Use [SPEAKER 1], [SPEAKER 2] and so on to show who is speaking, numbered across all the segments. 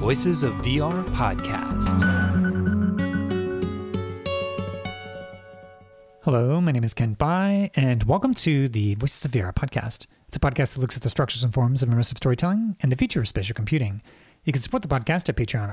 [SPEAKER 1] Voices of VR podcast.
[SPEAKER 2] Hello, my name is Ken Bai, and welcome to the Voices of VR podcast. It's a podcast that looks at the structures and forms of immersive storytelling and the future of spatial computing. You can support the podcast at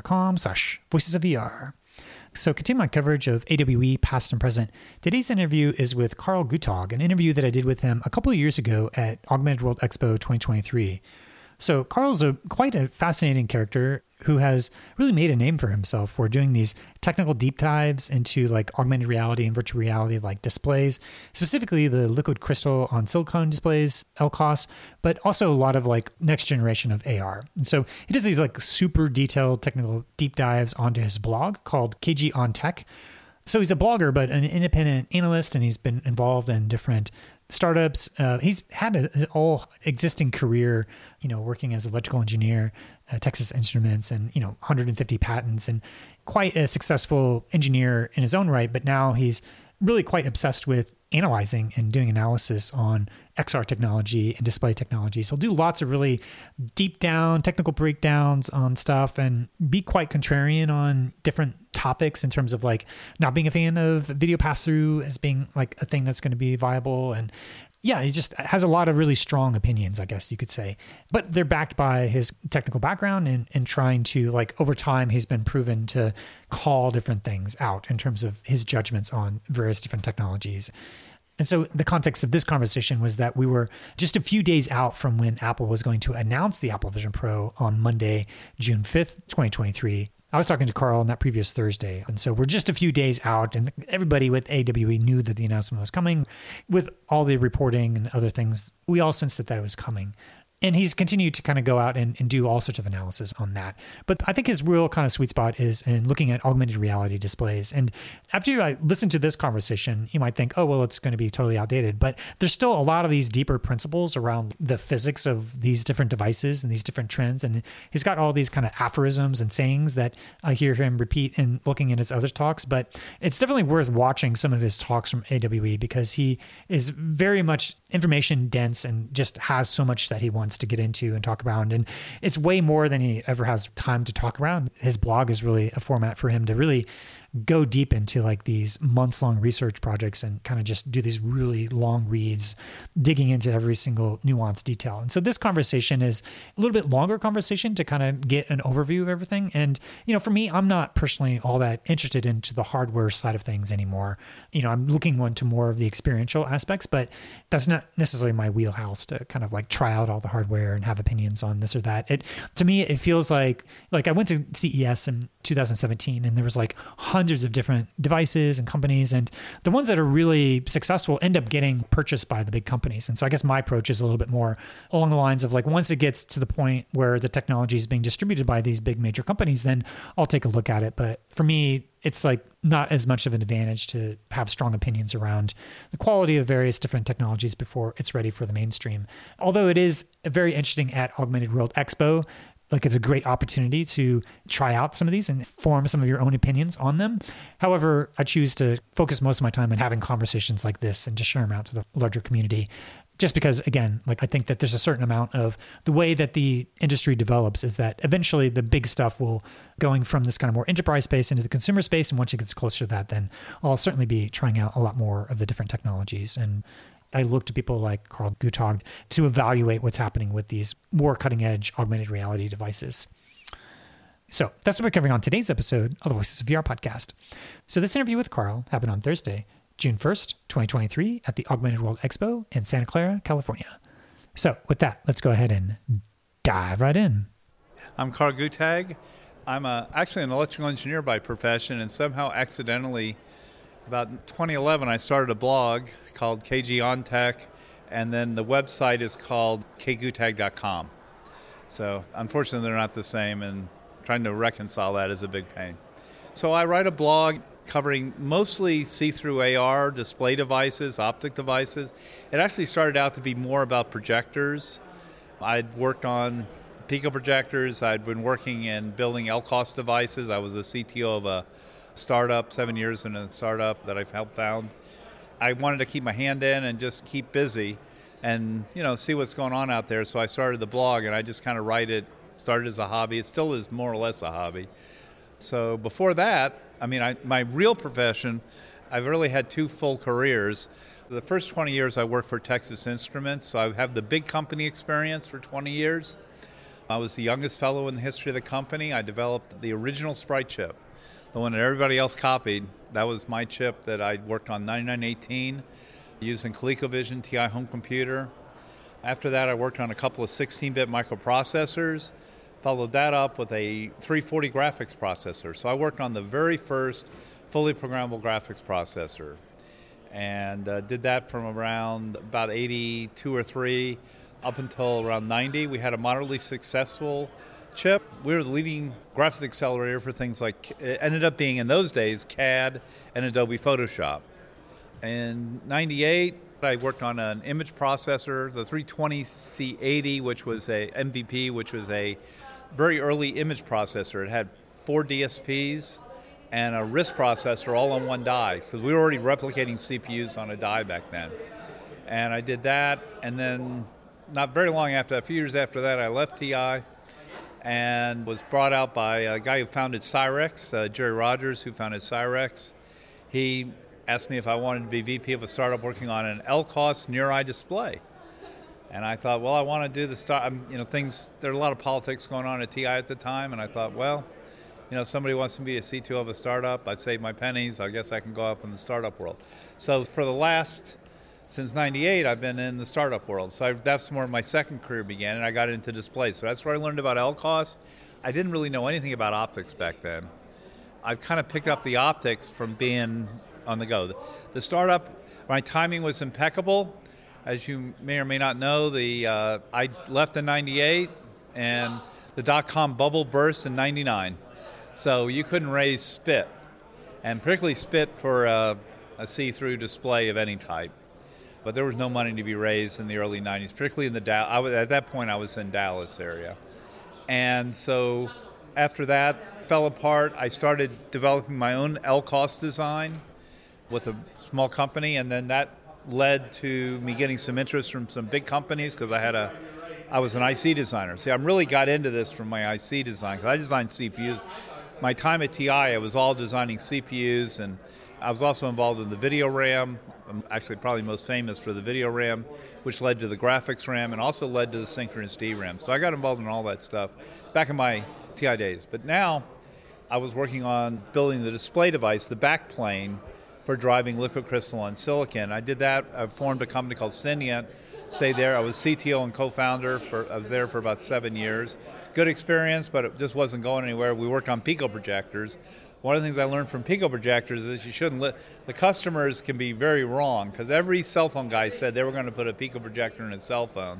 [SPEAKER 2] patreon.com/voicesofvr. So continue my coverage of AWE past and present. Today's interview is with Karl Guttag, an interview that I did with him a couple of years ago at Augmented World Expo 2023. So Karl's quite a fascinating character who has really made a name for himself for doing these technical deep dives into like augmented reality and virtual reality like displays, specifically the liquid crystal on silicone displays, LCOS, but also a lot of like next generation of AR. And so he does these like super detailed technical deep dives onto his blog called KG on Tech. So he's a blogger, but an independent analyst, and he's been involved in different startups. He's had his whole existing career, working as an electrical engineer at Texas Instruments and, 150 patents and quite a successful engineer in his own right. But now he's really quite obsessed with analyzing and doing analysis on XR technology and display technology. So he'll do lots of really deep down technical breakdowns on stuff and be quite contrarian on different topics in terms of like not being a fan of video pass-through as being like a thing that's going to be viable. And yeah, he just has a lot of really strong opinions, I guess you could say. But they're backed by his technical background and trying to, like, over time, he's been proven to call different things out in terms of his judgments on various different technologies. And so the context of this conversation was that we were just a few days out from when Apple was going to announce the Apple Vision Pro on Monday, June 5th, 2023. I was talking to Karl on that previous Thursday. And so we're just a few days out, and everybody with AWE knew that the announcement was coming. With all the reporting and other things, we all sensed that it was coming. And he's continued to kind of go out and do all sorts of analysis on that. But I think his real kind of sweet spot is in looking at augmented reality displays. And after you listen to this conversation, you might think, oh, well, it's going to be totally outdated. But there's still a lot of these deeper principles around the physics of these different devices and these different trends. And he's got all these kind of aphorisms and sayings that I hear him repeat in looking at his other talks. But it's definitely worth watching some of his talks from AWE because he is very much information dense and just has so much that he wants to get into and talk about. And it's way more than he ever has time to talk around. His blog is really a format for him to really go deep into like these months-long research projects and kind of just do these really long reads, digging into every single nuanced detail. And so this conversation is a little bit longer conversation to kind of get an overview of everything. And, for me, I'm not personally all that interested into the hardware side of things anymore. I'm looking into more of the experiential aspects, but that's not necessarily my wheelhouse to kind of like try out all the hardware and have opinions on this or that. To me, it feels like I went to CES in 2017 and there was like hundreds of different devices and companies, and the ones that are really successful end up getting purchased by the big companies. And so I guess my approach is a little bit more along the lines of like, once it gets to the point where the technology is being distributed by these big major companies, then I'll take a look at it. But for me, it's like not as much of an advantage to have strong opinions around the quality of various different technologies before it's ready for the mainstream. Although it is very interesting at Augmented World Expo, like it's a great opportunity to try out some of these and form some of your own opinions on them. However, I choose to focus most of my time on having conversations like this and just share them out to the larger community. Just because, again, like I think that there's a certain amount of the way that the industry develops is that eventually the big stuff will going from this kind of more enterprise space into the consumer space. And once it gets closer to that, then I'll certainly be trying out a lot more of the different technologies. And I look to people like Karl Guttag to evaluate what's happening with these more cutting-edge augmented reality devices. So that's what we're covering on today's episode of the Voices of VR podcast. So this interview with Karl happened on Thursday, June 1st, 2023 at the Augmented World Expo in Santa Clara, California. So with that, let's go ahead and dive right in.
[SPEAKER 3] I'm Karl Guttag. I'm actually an electrical engineer by profession, and somehow accidentally about 2011, I started a blog called KG on Tech, and then the website is called kguttag.com. So unfortunately, they're not the same, and trying to reconcile that is a big pain. So I write a blog covering mostly see-through AR, display devices, optic devices. It actually started out to be more about projectors. I'd worked on Pico projectors. I'd been working in building LCOS devices. I was the CTO of a startup, 7 years in a startup that I've helped found. I wanted to keep my hand in and just keep busy and, see what's going on out there. So I started the blog, and I just kind of write it Started as a hobby. It still is more or less a hobby. So before that, my real profession, I've really had 2 full careers. The first 20 years I worked for Texas Instruments, so I have the big company experience for 20 years. I was the youngest fellow in the history of the company. I developed the original Sprite chip, the one that everybody else copied. That was my chip that I worked on 9918 using ColecoVision TI home computer. After that, I worked on a couple of 16-bit microprocessors, followed that up with a 340 graphics processor. So I worked on the very first fully programmable graphics processor, and did that from around about 82 or 3 up until around 90. We had a moderately successful chip. We were the leading graphics accelerator for things like, it ended up being in those days, CAD and Adobe Photoshop. In 98, I worked on an image processor, the 320C80, which was a MVP, which was a very early image processor. It had 4 DSPs and a RISC processor all on one die, because we were already replicating CPUs on a die back then. And I did that, and then not very long after that, a few years after that, I left TI and was brought out by a guy who founded Cyrex, Jerry Rogers, who founded Cyrex. He asked me if I wanted to be VP of a startup working on an LCOS near-eye display. And I thought, well, I want to do the things. There are a lot of politics going on at TI at the time, and I thought, well, if somebody wants to be a C2 of a startup, I'd save my pennies. I guess I can go up in the startup world. So since 98, I've been in the startup world. So that's where my second career began, and I got into displays. So that's where I learned about LCOS. I didn't really know anything about optics back then. I've kind of picked up the optics from being on the go. The startup, my timing was impeccable. As you may or may not know, I left in 98, and the dot-com bubble burst in 99. So you couldn't raise SPIT, and particularly SPIT for a see-through display of any type. But there was no money to be raised in the early 90s, particularly in the at that point I was in Dallas area. And so after that fell apart, I started developing my own LCOS design with a small company, and then that led to me getting some interest from some big companies because I was an IC designer. See, I really got into this from my IC design because I designed CPUs. My time at TI, I was all designing CPUs, and I was also involved in the video RAM. I'm actually probably most famous for the video RAM, which led to the graphics RAM and also led to the synchronous DRAM. So I got involved in all that stuff back in my TI days. But now I was working on building the display device, the backplane, for driving liquid crystalline silicon. I did that. I formed a company called Synient. I was CTO and co-founder. I was there for about 7 years. Good experience, but it just wasn't going anywhere. We worked on Pico projectors. One of the things I learned from Pico projectors is you shouldn't the customers can be very wrong, because every cell phone guy said they were going to put a Pico projector in a cell phone.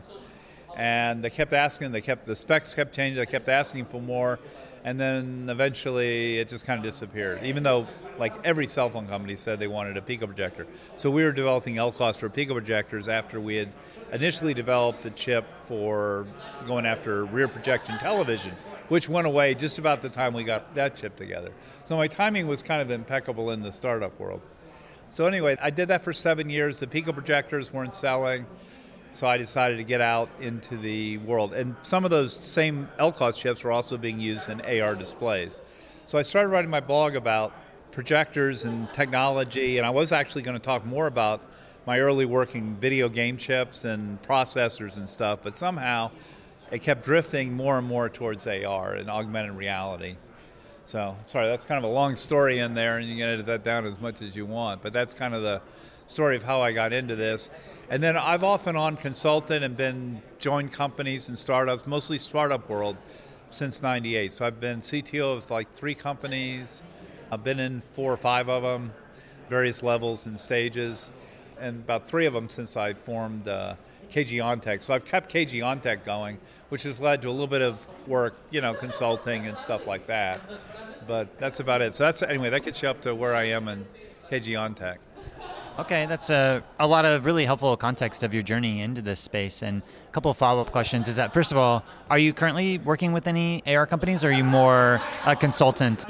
[SPEAKER 3] And they kept asking, the specs kept changing, they kept asking for more, and then eventually it just kind of disappeared, even though like every cell phone company said they wanted a Pico projector. So we were developing LCOS for Pico projectors after we had initially developed a chip for going after rear projection television, which went away just about the time we got that chip together. So my timing was kind of impeccable in the startup world. So anyway, I did that for 7 years. The Pico projectors weren't selling, so I decided to get out into the world. And some of those same LCOS chips were also being used in AR displays. So I started writing my blog about projectors and technology, and I was actually going to talk more about my early working video game chips and processors and stuff, but somehow it kept drifting more and more towards AR and augmented reality. So, sorry, that's kind of a long story in there, and you can edit that down as much as you want, but that's kind of the story of how I got into this. And then I've off and on consulted and joined companies and startups, mostly startup world, since 98. So I've been CTO of like 3 companies. I've been in 4 or 5 of them, various levels and stages, and about 3 of them since I formed KG OnTech. So I've kept KG OnTech going, which has led to a little bit of work, consulting and stuff like that. But that's about it. So that gets you up to where I am in KG OnTech.
[SPEAKER 4] Okay, that's a lot of really helpful context of your journey into this space. And a couple of follow-up questions is that, first of all, are you currently working with any AR companies, or are you more a consultant?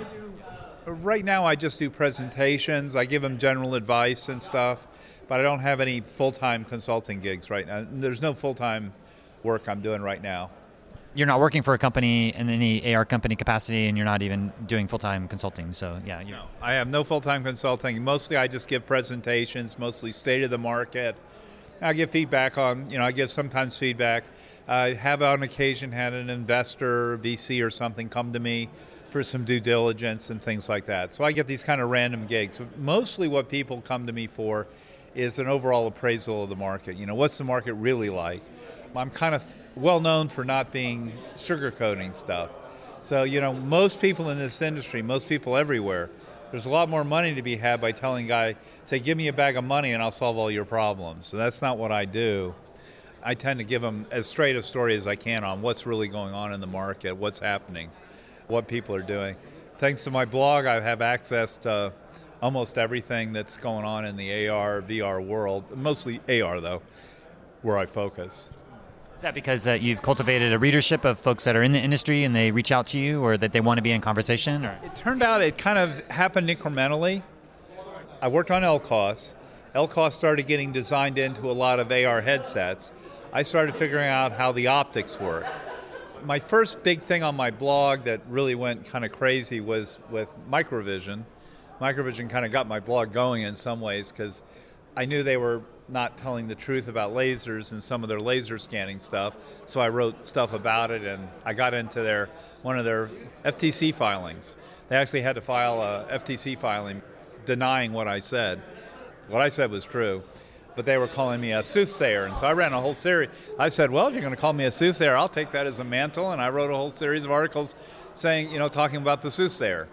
[SPEAKER 3] Right now I just do presentations. I give them general advice and stuff, but I don't have any full-time consulting gigs right now. There's no full-time work I'm doing right now.
[SPEAKER 4] you're not working for a company in any AR company capacity, and you're not even doing full-time consulting. So yeah,
[SPEAKER 3] No, I have no full-time consulting. Mostly I just give presentations, mostly state of the market. I give feedback on, I give sometimes feedback. I have on occasion had an investor, VC or something come to me for some due diligence and things like that. So I get these kind of random gigs. Mostly what people come to me for is an overall appraisal of the market. What's the market really like? I'm kind of well known for not being sugarcoating stuff. So, most people in this industry, most people everywhere, there's a lot more money to be had by telling a guy, say, give me a bag of money and I'll solve all your problems. So that's not what I do. I tend to give them as straight a story as I can on what's really going on in the market, what's happening, what people are doing. Thanks to my blog, I have access to almost everything that's going on in the AR, VR world, mostly AR though, where I focus.
[SPEAKER 4] Is that because you've cultivated a readership of folks that are in the industry and they reach out to you, or that they want to be in conversation? Or?
[SPEAKER 3] It turned out it kind of happened incrementally. I worked on LCOS. LCOS started getting designed into a lot of AR headsets. I started figuring out how the optics work. My first big thing on my blog that really went kind of crazy was with Microvision. Microvision kind of got my blog going in some ways because I knew they were not telling the truth about lasers and some of their laser scanning stuff, so I wrote stuff about it, and I got into one of their FTC filings. They actually had to file a FTC filing denying what I said. What I said was true, but they were calling me a soothsayer, and so I ran a whole series. I said, well, if you're going to call me a soothsayer, I'll take that as a mantle, and I wrote a whole series of articles saying, talking about the soothsayer.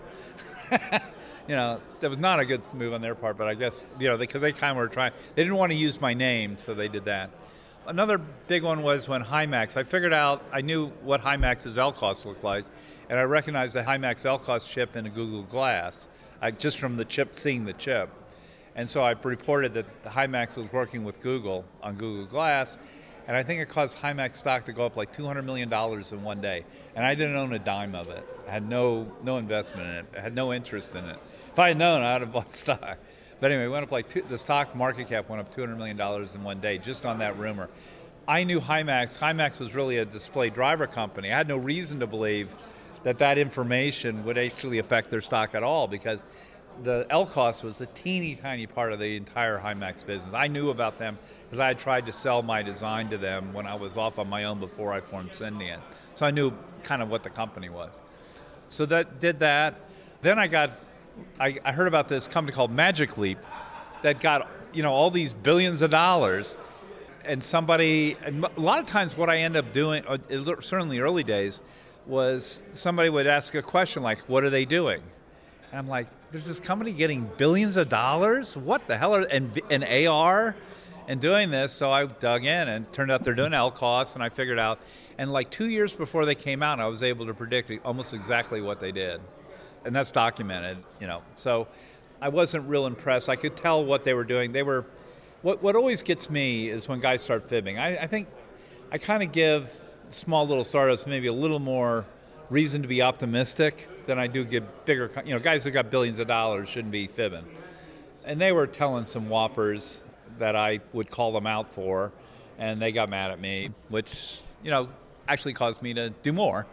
[SPEAKER 3] That was not a good move on their part, but I guess, because they kind of were trying, they didn't want to use my name, so they did that. Another big one was when Himax, I figured out, I knew what Himax's LCOS looked like, and I recognized the Himax LCOS chip in a Google Glass, just from the chip, seeing the chip. And so I reported that the Himax was working with Google on Google Glass, and I think it caused Himax stock to go up like $200 million in one day. And I didn't own a dime of it. I had no investment in it. I had no interest in it. If I had known, I would have bought stock. But anyway, it went up the stock market cap went up $200 million in one day just on that rumor. I knew Himax. Himax was really a display driver company. I had no reason to believe that information would actually affect their stock at all, because the LCOS was a teeny tiny part of the entire Himax business. I knew about them because I had tried to sell my design to them when I was off on my own before I formed Syndiant. So I knew kind of what the company was. So that did that. Then I heard about this company called Magic Leap that got all these billions of dollars. And a lot of times what I end up doing, certainly early days, was somebody would ask a question like, what are they doing? And I'm like, there's this company getting billions of dollars? What the hell and AR and doing this? So I dug in, and it turned out they're doing LCOS, and I figured out. And like 2 years before they came out, I was able to predict almost exactly what they did. And that's documented, So I wasn't real impressed. I could tell what they were doing. What always gets me is when guys start fibbing. I think I kind of give small little startups maybe a little more reason to be optimistic than I do give bigger, guys who got billions of dollars shouldn't be fibbing. And they were telling some whoppers that I would call them out for, and they got mad at me, which, actually caused me to do more.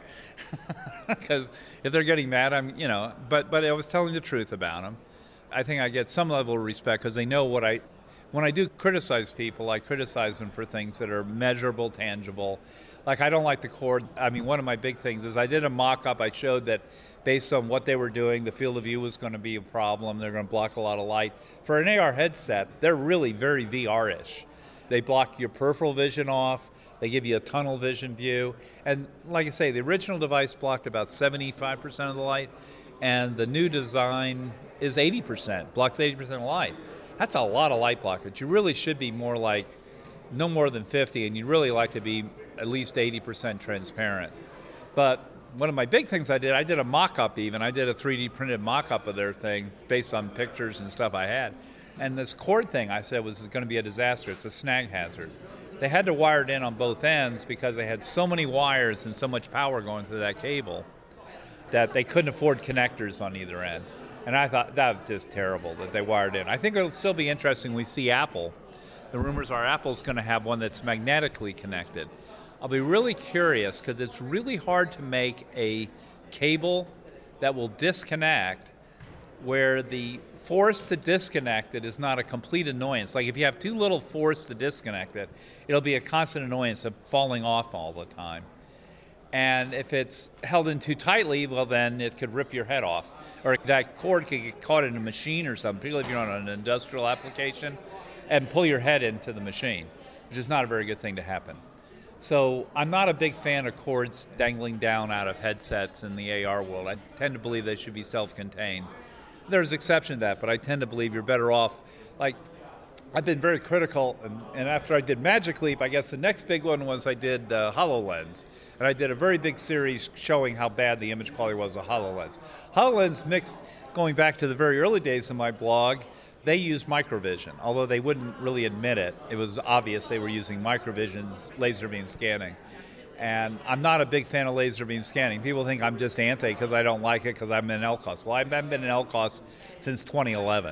[SPEAKER 3] Because if they're getting mad, but I was telling the truth about them. I think I get some level of respect because they know when I do criticize people, I criticize them for things that are measurable, tangible. Like, I don't like the cord. One of my big things is I did a mock-up. I showed that based on what they were doing, the field of view was going to be a problem. They're going to block a lot of light. For an AR headset, they're really very VR-ish. They block your peripheral vision off. They give you a tunnel vision view. And like I say, the original device blocked about 75% of the light, and the new design is 80%, blocks 80% of light. That's a lot of light blockage. You really should be more like no more than 50, and you'd really like to be at least 80% transparent. But one of my big things I did a mock-up even. I did a 3D printed mock-up of their thing based on pictures and stuff I had. And this cord thing I said was going to be a disaster. It's a snag hazard. They had to wire it in on both ends because they had so many wires and so much power going through that cable that they couldn't afford connectors on either end. And I thought that was just terrible that they wired in. I think it'll still be interesting. We see Apple. The rumors are Apple's going to have one that's magnetically connected. I'll be really curious because it's really hard to make a cable that will disconnect where the force to disconnect it is not a complete annoyance. Like if you have too little force to disconnect it, it'll be a constant annoyance of falling off all the time. And if it's held in too tightly, well, then it could rip your head off. Or that cord could get caught in a machine or something, particularly if you're on an industrial application, and pull your head into the machine, which is not a very good thing to happen. So I'm not a big fan of cords dangling down out of headsets in the AR world. I tend to believe they should be self-contained. There's exception to that, but I tend to believe you're better off. Like, I've been very critical, and after I did Magic Leap, I guess the next big one was I did HoloLens. And I did a very big series showing how bad the image quality was of HoloLens. HoloLens mixed, going back to the very early days of my blog, they used microvision, although they wouldn't really admit it. It was obvious they were using microvision's laser beam scanning. And I'm not a big fan of laser beam scanning. People think I'm just anti because I don't like it because I'm in LCOS. Well, I haven't been in LCOS since 2011.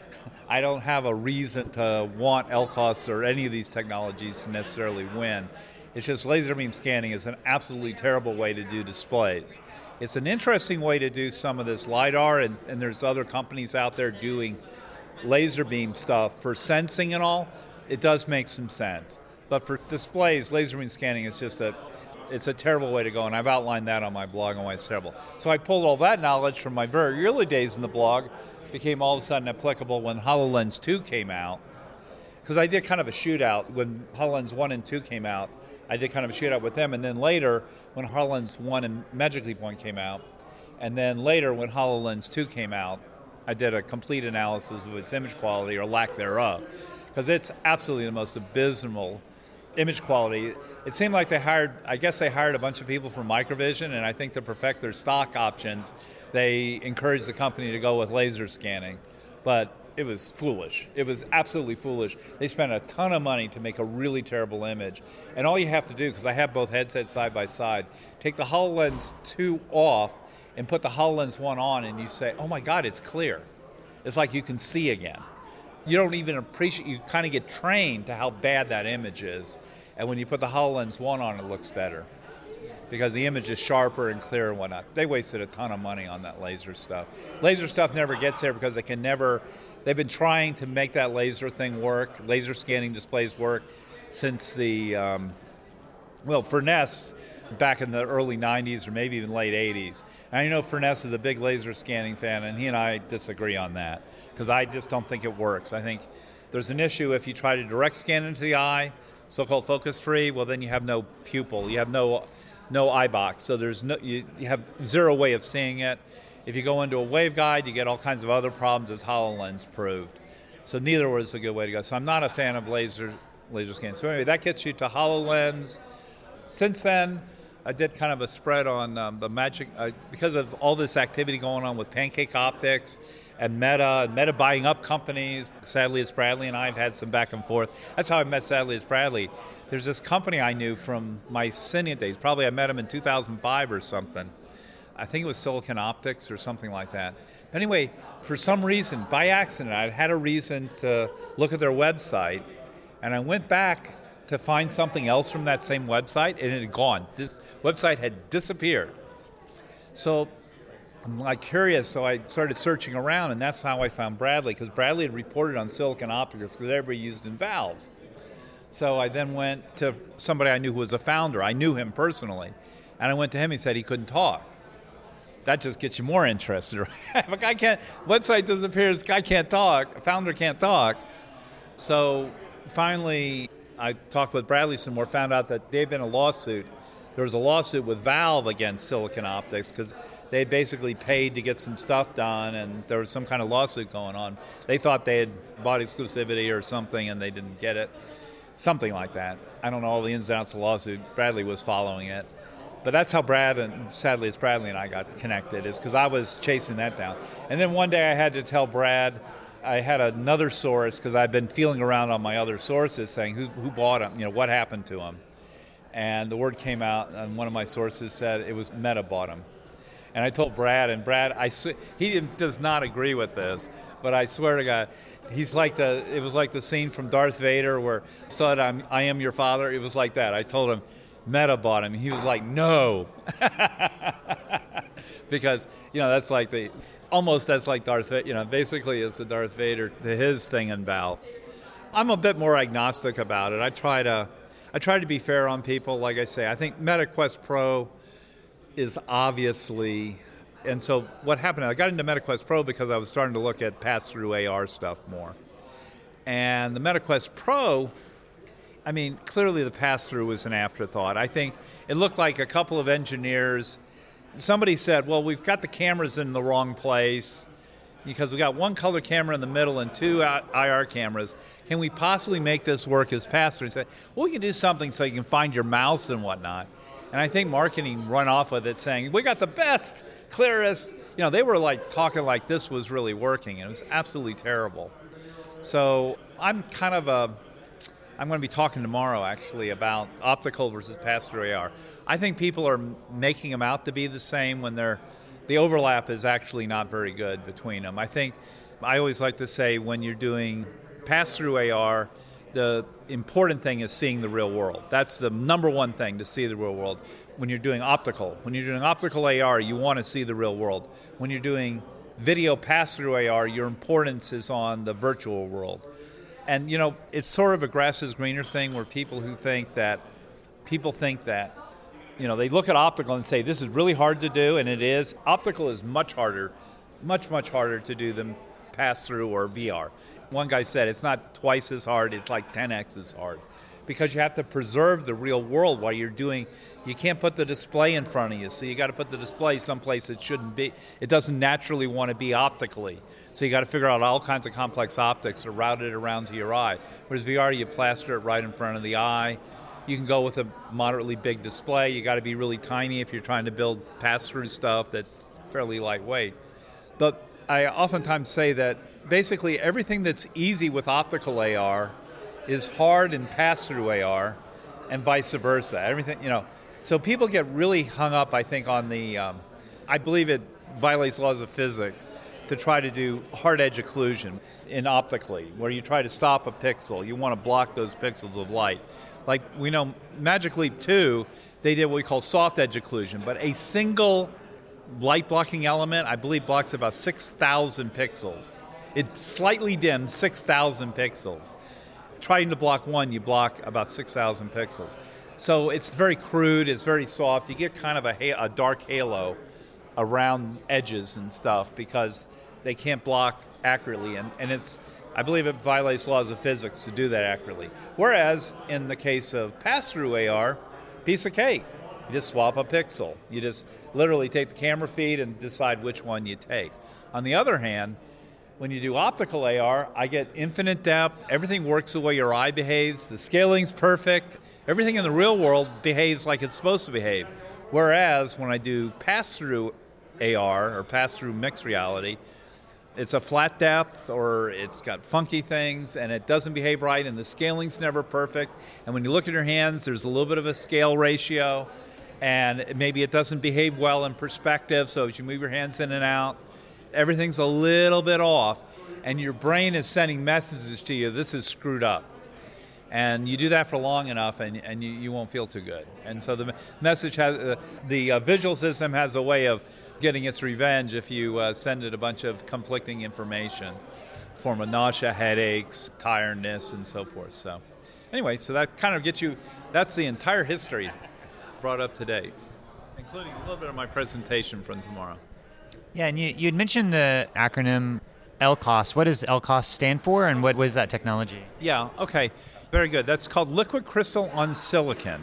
[SPEAKER 3] I don't have a reason to want LCOS or any of these technologies to necessarily win. It's just laser beam scanning is an absolutely terrible way to do displays. It's an interesting way to do some of this LiDAR, and there's other companies out there doing laser beam stuff for sensing and all. It does make some sense. But for displays, laser beam scanning is just it's a terrible way to go, and I've outlined that on my blog on why it's terrible. So I pulled all that knowledge from my very early days in the blog, became all of a sudden applicable when HoloLens 2 came out, because I did kind of a shootout when HoloLens 1 and 2 came out. I did kind of a shootout with them, and then later when HoloLens 1 and Magic Leap 1 came out, and then later when HoloLens 2 came out, I did a complete analysis of its image quality or lack thereof, because it's absolutely the most abysmal image quality. It seemed like they hired a bunch of people from Microvision, and I think to perfect their stock options, they encouraged the company to go with laser scanning. But it was foolish. It was absolutely foolish. They spent a ton of money to make a really terrible image. And all you have to do, because I have both headsets side by side, take the HoloLens 2 off and put the HoloLens 1 on, and you say, oh my God, it's clear. It's like you can see again. You don't even appreciate, you kind of get trained to how bad that image is. And when you put the HoloLens 1 on, it looks better, because the image is sharper and clearer and whatnot. They wasted a ton of money on that laser stuff. Laser stuff never gets there because they've been trying to make that laser thing work, laser scanning displays work, since the, Furness back in the early 90s or maybe even late 80s. And I know Furness is a big laser scanning fan, and he and I disagree on that, because I just don't think it works. I think there's an issue if you try to direct scan into the eye, so-called focus-free, well, then you have no pupil. You have no eye box, so you have zero way of seeing it. If you go into a waveguide, you get all kinds of other problems, as HoloLens proved. So neither was a good way to go. So I'm not a fan of laser scanning. So anyway, that gets you to HoloLens. Since then, I did kind of a spread on the Magic, because of all this activity going on with Pancake Optics and Meta buying up companies. Sadly, it's Bradley and I have had some back and forth. That's how I met Sadly, it's Bradley. There's this company I knew from my Cineon days. Probably I met him in 2005 or something. I think it was Silicon Optics or something like that. Anyway, for some reason, by accident, I had a reason to look at their website, and I went back to find something else from that same website, and it had gone. This website had disappeared. So I'm like curious, so I started searching around, and that's how I found Bradley, because Bradley had reported on Silicon Optics, because everybody used in Valve. So I then went to somebody I knew who was a founder. I knew him personally, and I went to him. He said he couldn't talk. That just gets you more interested, right? If a guy can't, website disappears, guy can't talk, a founder can't talk. So finally, I talked with Bradley some more, found out that they'd been a lawsuit. There was a lawsuit with Valve against Silicon Optics because they had basically paid to get some stuff done, and there was some kind of lawsuit going on. They thought they had bought exclusivity or something, and they didn't get it. Something like that. I don't know all the ins and outs of the lawsuit. Bradley was following it. But that's how Sadly it's Bradley and I got connected, is because I was chasing that down. And then one day I had to tell Brad, I had another source, because I'd been feeling around on my other sources saying who bought them, what happened to them. And the word came out, and one of my sources said it was Meta bought them. And I told Brad, and Brad, he does not agree with this, but I swear to God, it was like the scene from Darth Vader where I said, I am your father. It was like that. I told him, Meta bought him. He was like, no. Because, that's like that's like Darth Vader. Basically it's the Darth Vader to his thing in Valve. I'm a bit more agnostic about it. I try to be fair on people. Like I say, I think MetaQuest Pro is obviously, and so what happened, I got into MetaQuest Pro because I was starting to look at pass-through AR stuff more. And the MetaQuest Pro, clearly the pass-through was an afterthought. I think it looked like a couple of engineers, somebody said, well, we've got the cameras in the wrong place because we got one color camera in the middle and two IR cameras. Can we possibly make this work as pass-through? And said, well, we can do something so you can find your mouse and whatnot. And I think marketing run off with it saying, we got the best, clearest. They were like talking like this was really working, and it was absolutely terrible. So I'm going to be talking tomorrow, actually, about optical versus pass-through AR. I think people are making them out to be the same when the overlap is actually not very good between them. I always like to say when you're doing pass-through AR, the important thing is seeing the real world. That's the number one thing, to see the real world. When you're doing optical AR, you want to see the real world. When you're doing video pass-through AR, your importance is on the virtual world. And, it's sort of a grass is greener thing where people think that, they look at optical and say, this is really hard to do, and it is. Optical is much harder, much, much harder to do than pass-through or VR. One guy said it's not twice as hard, it's like 10x as hard. Because you have to preserve the real world while you're doing, you can't put the display in front of you, so you got to put the display someplace it shouldn't be. It doesn't naturally want to be optically. So you got to figure out all kinds of complex optics to route it around to your eye. Whereas VR, you plaster it right in front of the eye. You can go with a moderately big display. You got to be really tiny if you're trying to build pass-through stuff that's fairly lightweight. But I oftentimes say that basically everything that's easy with optical AR is hard in pass-through AR, and vice versa. Everything, So people get really hung up, I think, on the. I believe it violates laws of physics to try to do hard edge occlusion in optically, where you try to stop a pixel. You want to block those pixels of light. Like we know, Magic Leap 2, they did what we call soft edge occlusion, but a single light blocking element, I believe, blocks about 6,000 pixels. It slightly dims 6,000 pixels. Trying to block one, you block about 6,000 pixels. So it's very crude, it's very soft. You get kind of a dark halo around edges and stuff because they can't block accurately. And I believe it violates laws of physics to do that accurately. Whereas in the case of pass-through AR, piece of cake. You just swap a pixel. You just literally take the camera feed and decide which one you take. On the other hand, when you do optical AR, I get infinite depth. Everything works the way your eye behaves. The scaling's perfect. Everything in the real world behaves like it's supposed to behave. Whereas when I do pass-through AR or pass-through mixed reality, it's a flat depth or it's got funky things and it doesn't behave right and the scaling's never perfect. And when you look at your hands, there's a little bit of a scale ratio and maybe it doesn't behave well in perspective. So as you move your hands in and out, everything's a little bit off, and your brain is sending messages to you, this is screwed up. And you do that for long enough, and you won't feel too good. And so the message has, the visual system has a way of getting its revenge if you send it a bunch of conflicting information, form of nausea, headaches, tiredness, and so forth. So anyway, so that kind of gets you, that's the entire history brought up today, including a little bit of my presentation from tomorrow.
[SPEAKER 4] Yeah, and you had mentioned the acronym LCOS. What does LCOS stand for, and what was that technology?
[SPEAKER 3] Yeah, okay, very good. That's called liquid crystal on silicon.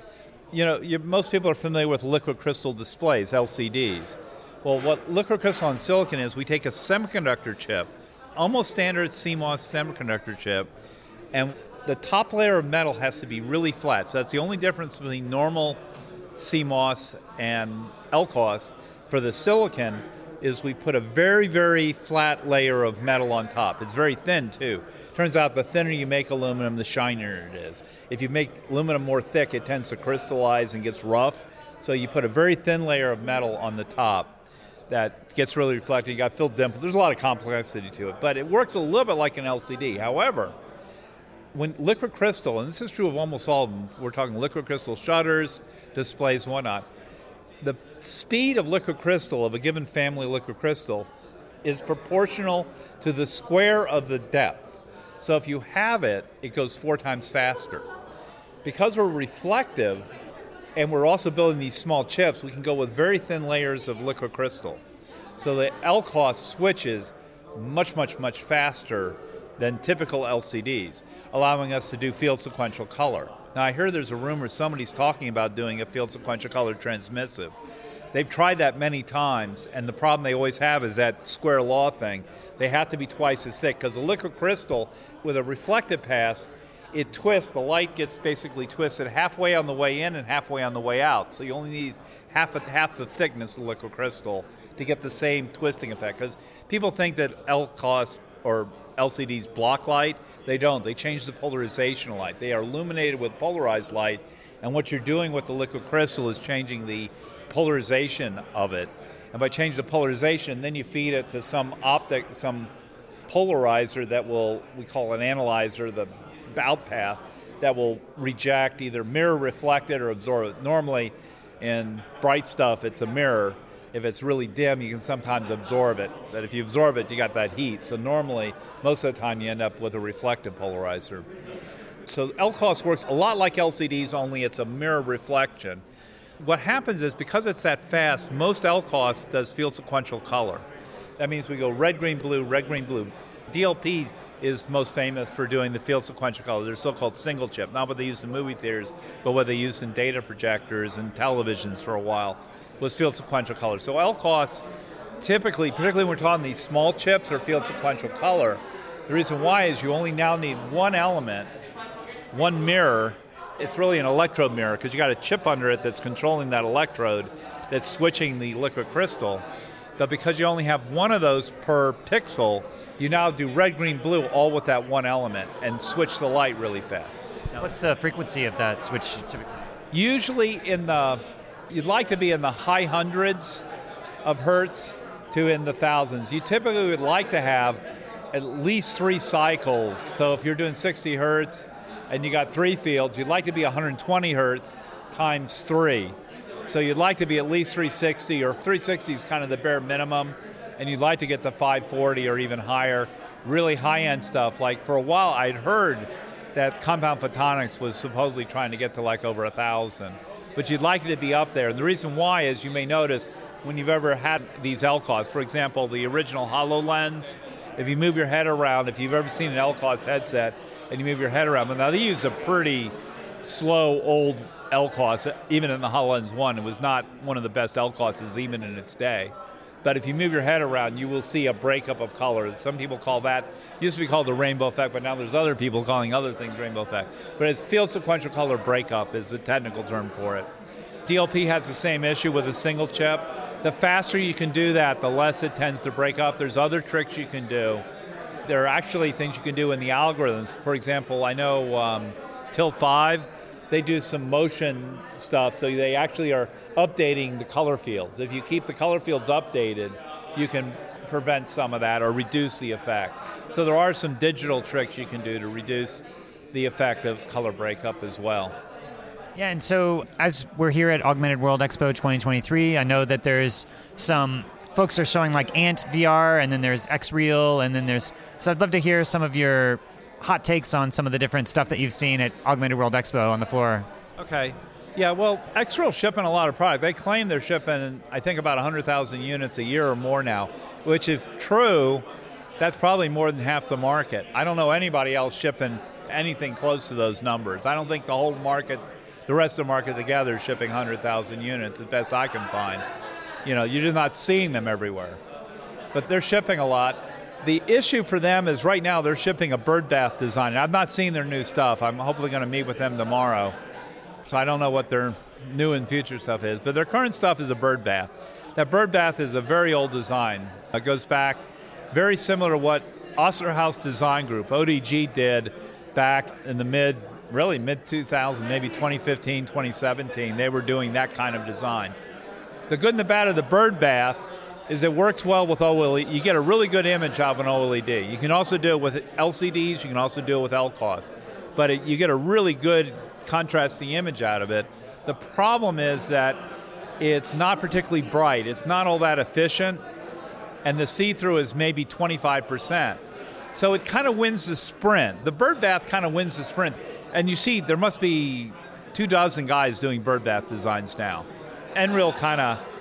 [SPEAKER 3] Most people are familiar with liquid crystal displays, LCDs. Well, what liquid crystal on silicon is, we take a semiconductor chip, almost standard CMOS semiconductor chip, and the top layer of metal has to be really flat. So that's the only difference between normal CMOS and LCOS. For the silicon, is we put a very, very flat layer of metal on top. It's very thin, too. Turns out the thinner you make aluminum, the shinier it is. If you make aluminum more thick, it tends to crystallize and gets rough. So you put a very thin layer of metal on the top that gets really reflected. You got filled dimple. There's a lot of complexity to it, but it works a little bit like an LCD. However, when liquid crystal, and this is true of almost all of them, we're talking liquid crystal shutters, displays, whatnot, the speed of liquid crystal, of a given family of liquid crystal, is proportional to the square of the depth. So if you have it, it goes 4 times faster. Because we're reflective, and we're also building these small chips, we can go with very thin layers of liquid crystal. So the LCOS switches much, much, much faster than typical LCDs, allowing us to do field sequential color. Now I hear there's a rumor somebody's talking about doing a field sequential color transmissive. They've tried that many times, and the problem they always have is that square law thing. They have to be twice as thick, because a liquid crystal with a reflective pass, it twists, the light gets basically twisted halfway on the way in and halfway on the way out. So you only need half the thickness of liquid crystal to get the same twisting effect. Because people think that LCOS or LCDs block light. They don't. They change the polarization of light. They are illuminated with polarized light, and what you're doing with the liquid crystal is changing the polarization of it. And by changing the polarization, then you feed it to some polarizer that we call an analyzer, the outpath, that will reject, either mirror reflect it or absorb it. Normally, in bright stuff, it's a mirror. If it's really dim, you can sometimes absorb it. But if you absorb it, you got that heat. So normally, most of the time, you end up with a reflective polarizer. So LCOS works a lot like LCDs, only it's a mirror reflection. What happens is, because it's that fast, most LCOS does field sequential color. That means we go red, green, blue, red, green, blue. DLP is most famous for doing the field sequential color. They're so-called single chip, not what they use in movie theaters, but what they use in data projectors and televisions for a while, was field sequential color. So LCOS typically, particularly when we're talking these small chips or field sequential color, the reason why is you only now need one element, one mirror. It's really an electrode mirror, because you got a chip under it that's controlling that electrode that's switching the liquid crystal. But because you only have one of those per pixel, you now do red, green, blue all with that one element and switch the light really fast.
[SPEAKER 4] Now, what's the frequency of that switch typically?
[SPEAKER 3] Usually you'd like to be in the high hundreds of hertz to in the thousands. You typically would like to have at least 3 cycles. So if you're doing 60 hertz and you got 3 fields, you'd like to be 120 hertz times 3. So you'd like to be at least 360, or 360 is kind of the bare minimum, and you'd like to get to 540 or even higher, really high-end stuff. Like for a while I'd heard that Compound Photonics was supposedly trying to get to like over 1,000. But you'd like it to be up there. And the reason why is, you may notice when you've ever had these LCOS, for example, the original HoloLens, if you move your head around, if you've ever seen an LCOS headset and you move your head around, but now they use a pretty slow, old LCOS, even in the HoloLens 1, it was not one of the best LCOSs even in its day. But if you move your head around, you will see a breakup of color. Some people call that, used to be called the rainbow effect, but now there's other people calling other things rainbow effect. But it's field sequential color breakup is the technical term for it. DLP has the same issue with a single chip. The faster you can do that, the less it tends to break up. There's other tricks you can do. There are actually things you can do in the algorithms. For example, I know Tilt5, they do some motion stuff, so they actually are updating the color fields. If you keep the color fields updated, you can prevent some of that or reduce the effect. So there are some digital tricks you can do to reduce the effect of color breakup as well.
[SPEAKER 4] Yeah, and so as we're here at Augmented World Expo 2023, I know that there's some folks are showing like Ant VR, and then there's XReal, and then there's... So I'd love to hear some of your hot takes on some of the different stuff that you've seen at Augmented World Expo on the floor.
[SPEAKER 3] Okay. Yeah, well, XReal's shipping a lot of product. They claim they're shipping, I think, about 100,000 units a year or more now, which, if true, that's probably more than half the market. I don't know anybody else shipping anything close to those numbers. I don't think the whole market, the rest of the market together, is shipping 100,000 units, as best I can find. You know, you're just not seeing them everywhere. But they're shipping a lot. The issue for them is right now they're shipping a bird bath design. I've not seen their new stuff. I'm hopefully going to meet with them tomorrow. So I don't know what their new and future stuff is. But their current stuff is a bird bath. That bird bath is a very old design. It goes back very similar to what Osterhaus Design Group, ODG, did back in the mid-2000, maybe 2015, 2017. They were doing that kind of design. The good and the bad of the bird bath is it works well with OLED. You get a really good image of an OLED. You can also do it with LCDs. You can also do it with LCOS. but you get a really good contrasting image out of it. The problem is that it's not particularly bright. It's not all that efficient, and the see-through is maybe 25%. So it kind of wins the sprint. The bird bath kind of wins the sprint. And you see, there must be 24 guys doing bird bath designs now. Nreal kind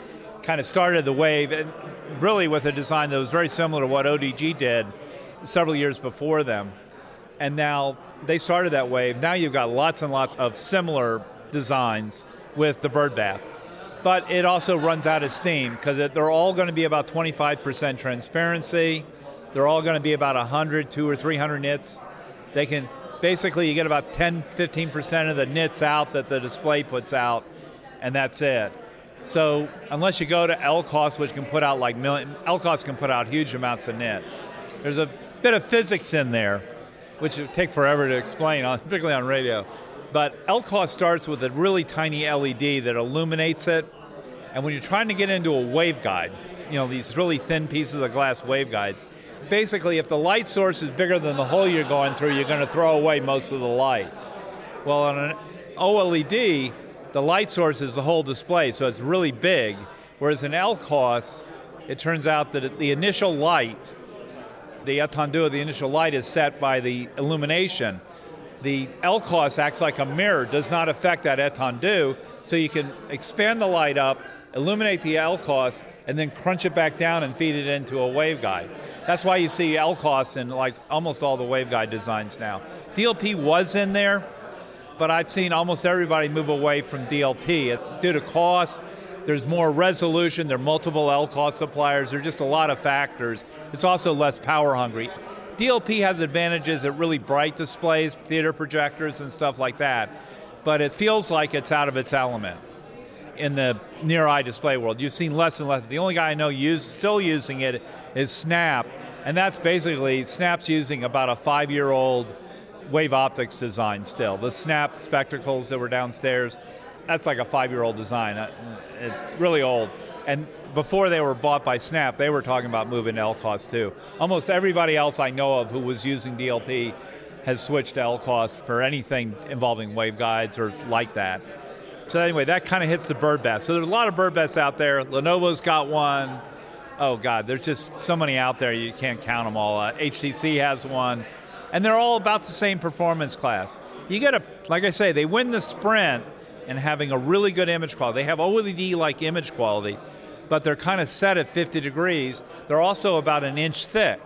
[SPEAKER 3] of started the wave, and really with a design that was very similar to what ODG did several years before them. And now they started that wave. Now you've got lots and lots of similar designs with the bird bath. But it also runs out of steam because they're all going to be about 25% transparency. They're all going to be about 100, 200 or 300 nits. They can, basically you get about 10, 15% of the nits out that the display puts out, and that's it. So unless you go to LCOS, which can put out LCOS can put out huge amounts of nits. There's a bit of physics in there, which would take forever to explain, particularly on radio. But LCOS starts with a really tiny LED that illuminates it. And when you're trying to get into a waveguide, these really thin pieces of glass waveguides, basically if the light source is bigger than the hole you're going through, you're going to throw away most of the light. Well, on an OLED, the light source is the whole display, so it's really big. Whereas in LCOS, it turns out that the initial light, the étendue of the initial light is set by the illumination. The LCOS acts like a mirror, does not affect that étendue, so you can expand the light up, illuminate the LCOS, and then crunch it back down and feed it into a waveguide. That's why you see LCOS in almost all the waveguide designs now. DLP was in there, but I've seen almost everybody move away from DLP. Due to cost, there's more resolution, there are multiple LCOS suppliers, there are just a lot of factors. It's also less power hungry. DLP has advantages at really bright displays, theater projectors and stuff like that, but it feels like it's out of its element in the near-eye display world. You've seen less and less. The only guy I know still using it is Snap, and that's basically, Snap's using about a 5-year-old wave optics design still. The Snap spectacles that were downstairs, that's like a 5-year-old design, really old. And before they were bought by Snap, they were talking about moving to LCOS too. Almost everybody else I know of who was using DLP has switched to LCOS for anything involving waveguides or like that. So anyway, that kind of hits the bird bath. So there's a lot of bird baths out there. Lenovo's got one. Oh God, there's just so many out there you can't count them all. HTC has one. And they're all about the same performance class. You get like I say, they win the sprint in having a really good image quality. They have OLED-like image quality, but they're kind of set at 50 degrees. They're also about an inch thick.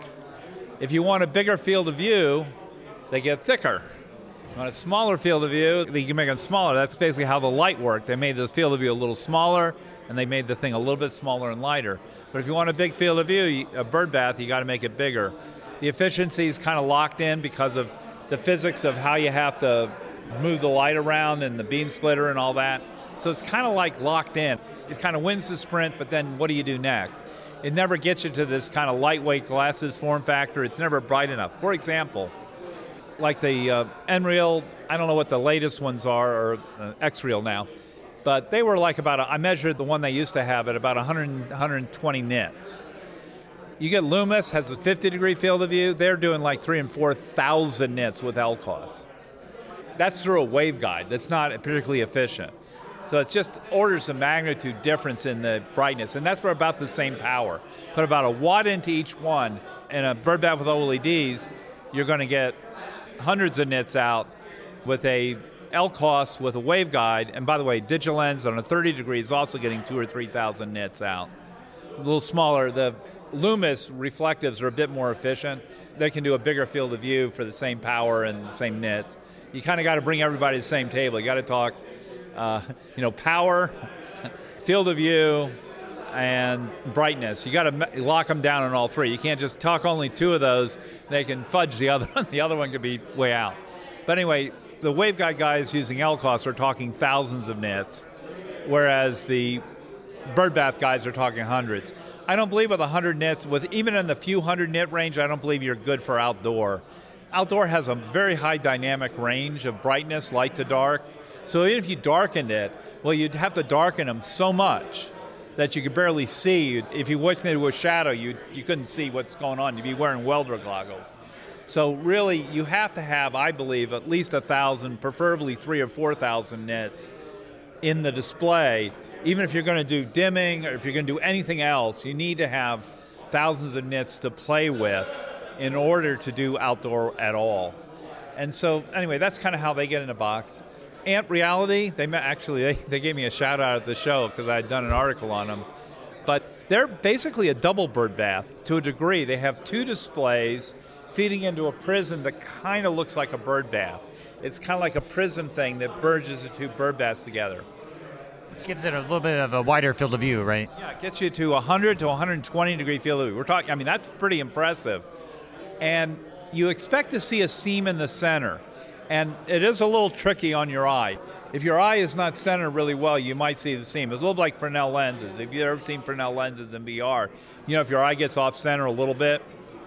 [SPEAKER 3] If you want a bigger field of view, they get thicker. If you want a smaller field of view, you can make them smaller. That's basically how the light worked. They made the field of view a little smaller, and they made the thing a little bit smaller and lighter. But if you want a big field of view, a bird bath, you got to make it bigger. The efficiency is kind of locked in because of the physics of how you have to move the light around and the beam splitter and all that. So it's kind of like locked in. It kind of wins the sprint, but then what do you do next? It never gets you to this kind of lightweight glasses form factor. It's never bright enough. For example, like the Nreal, I don't know what the latest ones are, or X-Real now, but they were like I measured the one they used to have at about 120 nits. You get Loomis, has a 50-degree field of view. They're doing like 3,000 and 4,000 nits with LCOS. That's through a waveguide. That's not particularly efficient. So it's just orders of magnitude difference in the brightness, and that's for about the same power. Put about a watt into each one. In a bird bath with OLEDs, you're going to get hundreds of nits out with a LCOS with a waveguide. And by the way, Digilens on a 30 degree is also getting 2,000 or 3,000 nits out. A little smaller. The Loomis reflectives are a bit more efficient. They can do a bigger field of view for the same power and the same nits. You kind of got to bring everybody to the same table. You got to talk, power, field of view, and brightness. You got to lock them down on all three. You can't just talk only two of those. They can fudge the other one. The other one could be way out. But anyway, the waveguide guys using LCOS are talking thousands of nits, whereas the bird bath guys are talking hundreds. I don't believe with 100 nits, even in the few hundred nit range, I don't believe you're good for outdoor. Outdoor has a very high dynamic range of brightness, light to dark. So even if you darkened it, well, you'd have to darken them so much that you could barely see. If you went into a shadow, you couldn't see what's going on. You'd be wearing welder goggles. So really, you have to have, I believe, at least 1,000, preferably 3,000 or 4,000 nits in the display. Even if you're going to do dimming or if you're going to do anything else, you need to have thousands of nits to play with in order to do outdoor at all. And so, anyway, that's kind of how they get in a box. Ant Reality, they gave me a shout out at the show because I had done an article on them. But they're basically a double bird bath to a degree. They have 2 displays feeding into a prism that kind of looks like a bird bath. It's kind of like a prism thing that merges the 2 bird baths together.
[SPEAKER 4] Which gives it a little bit of a wider field of view, right?
[SPEAKER 3] Yeah, it gets you to 100 to 120 degree field of view. We're talking, I mean, that's pretty impressive. And you expect to see a seam in the center. And it is a little tricky on your eye. If your eye is not centered really well, you might see the seam. It's a little like Fresnel lenses. If you've ever seen Fresnel lenses in VR, if your eye gets off center a little bit,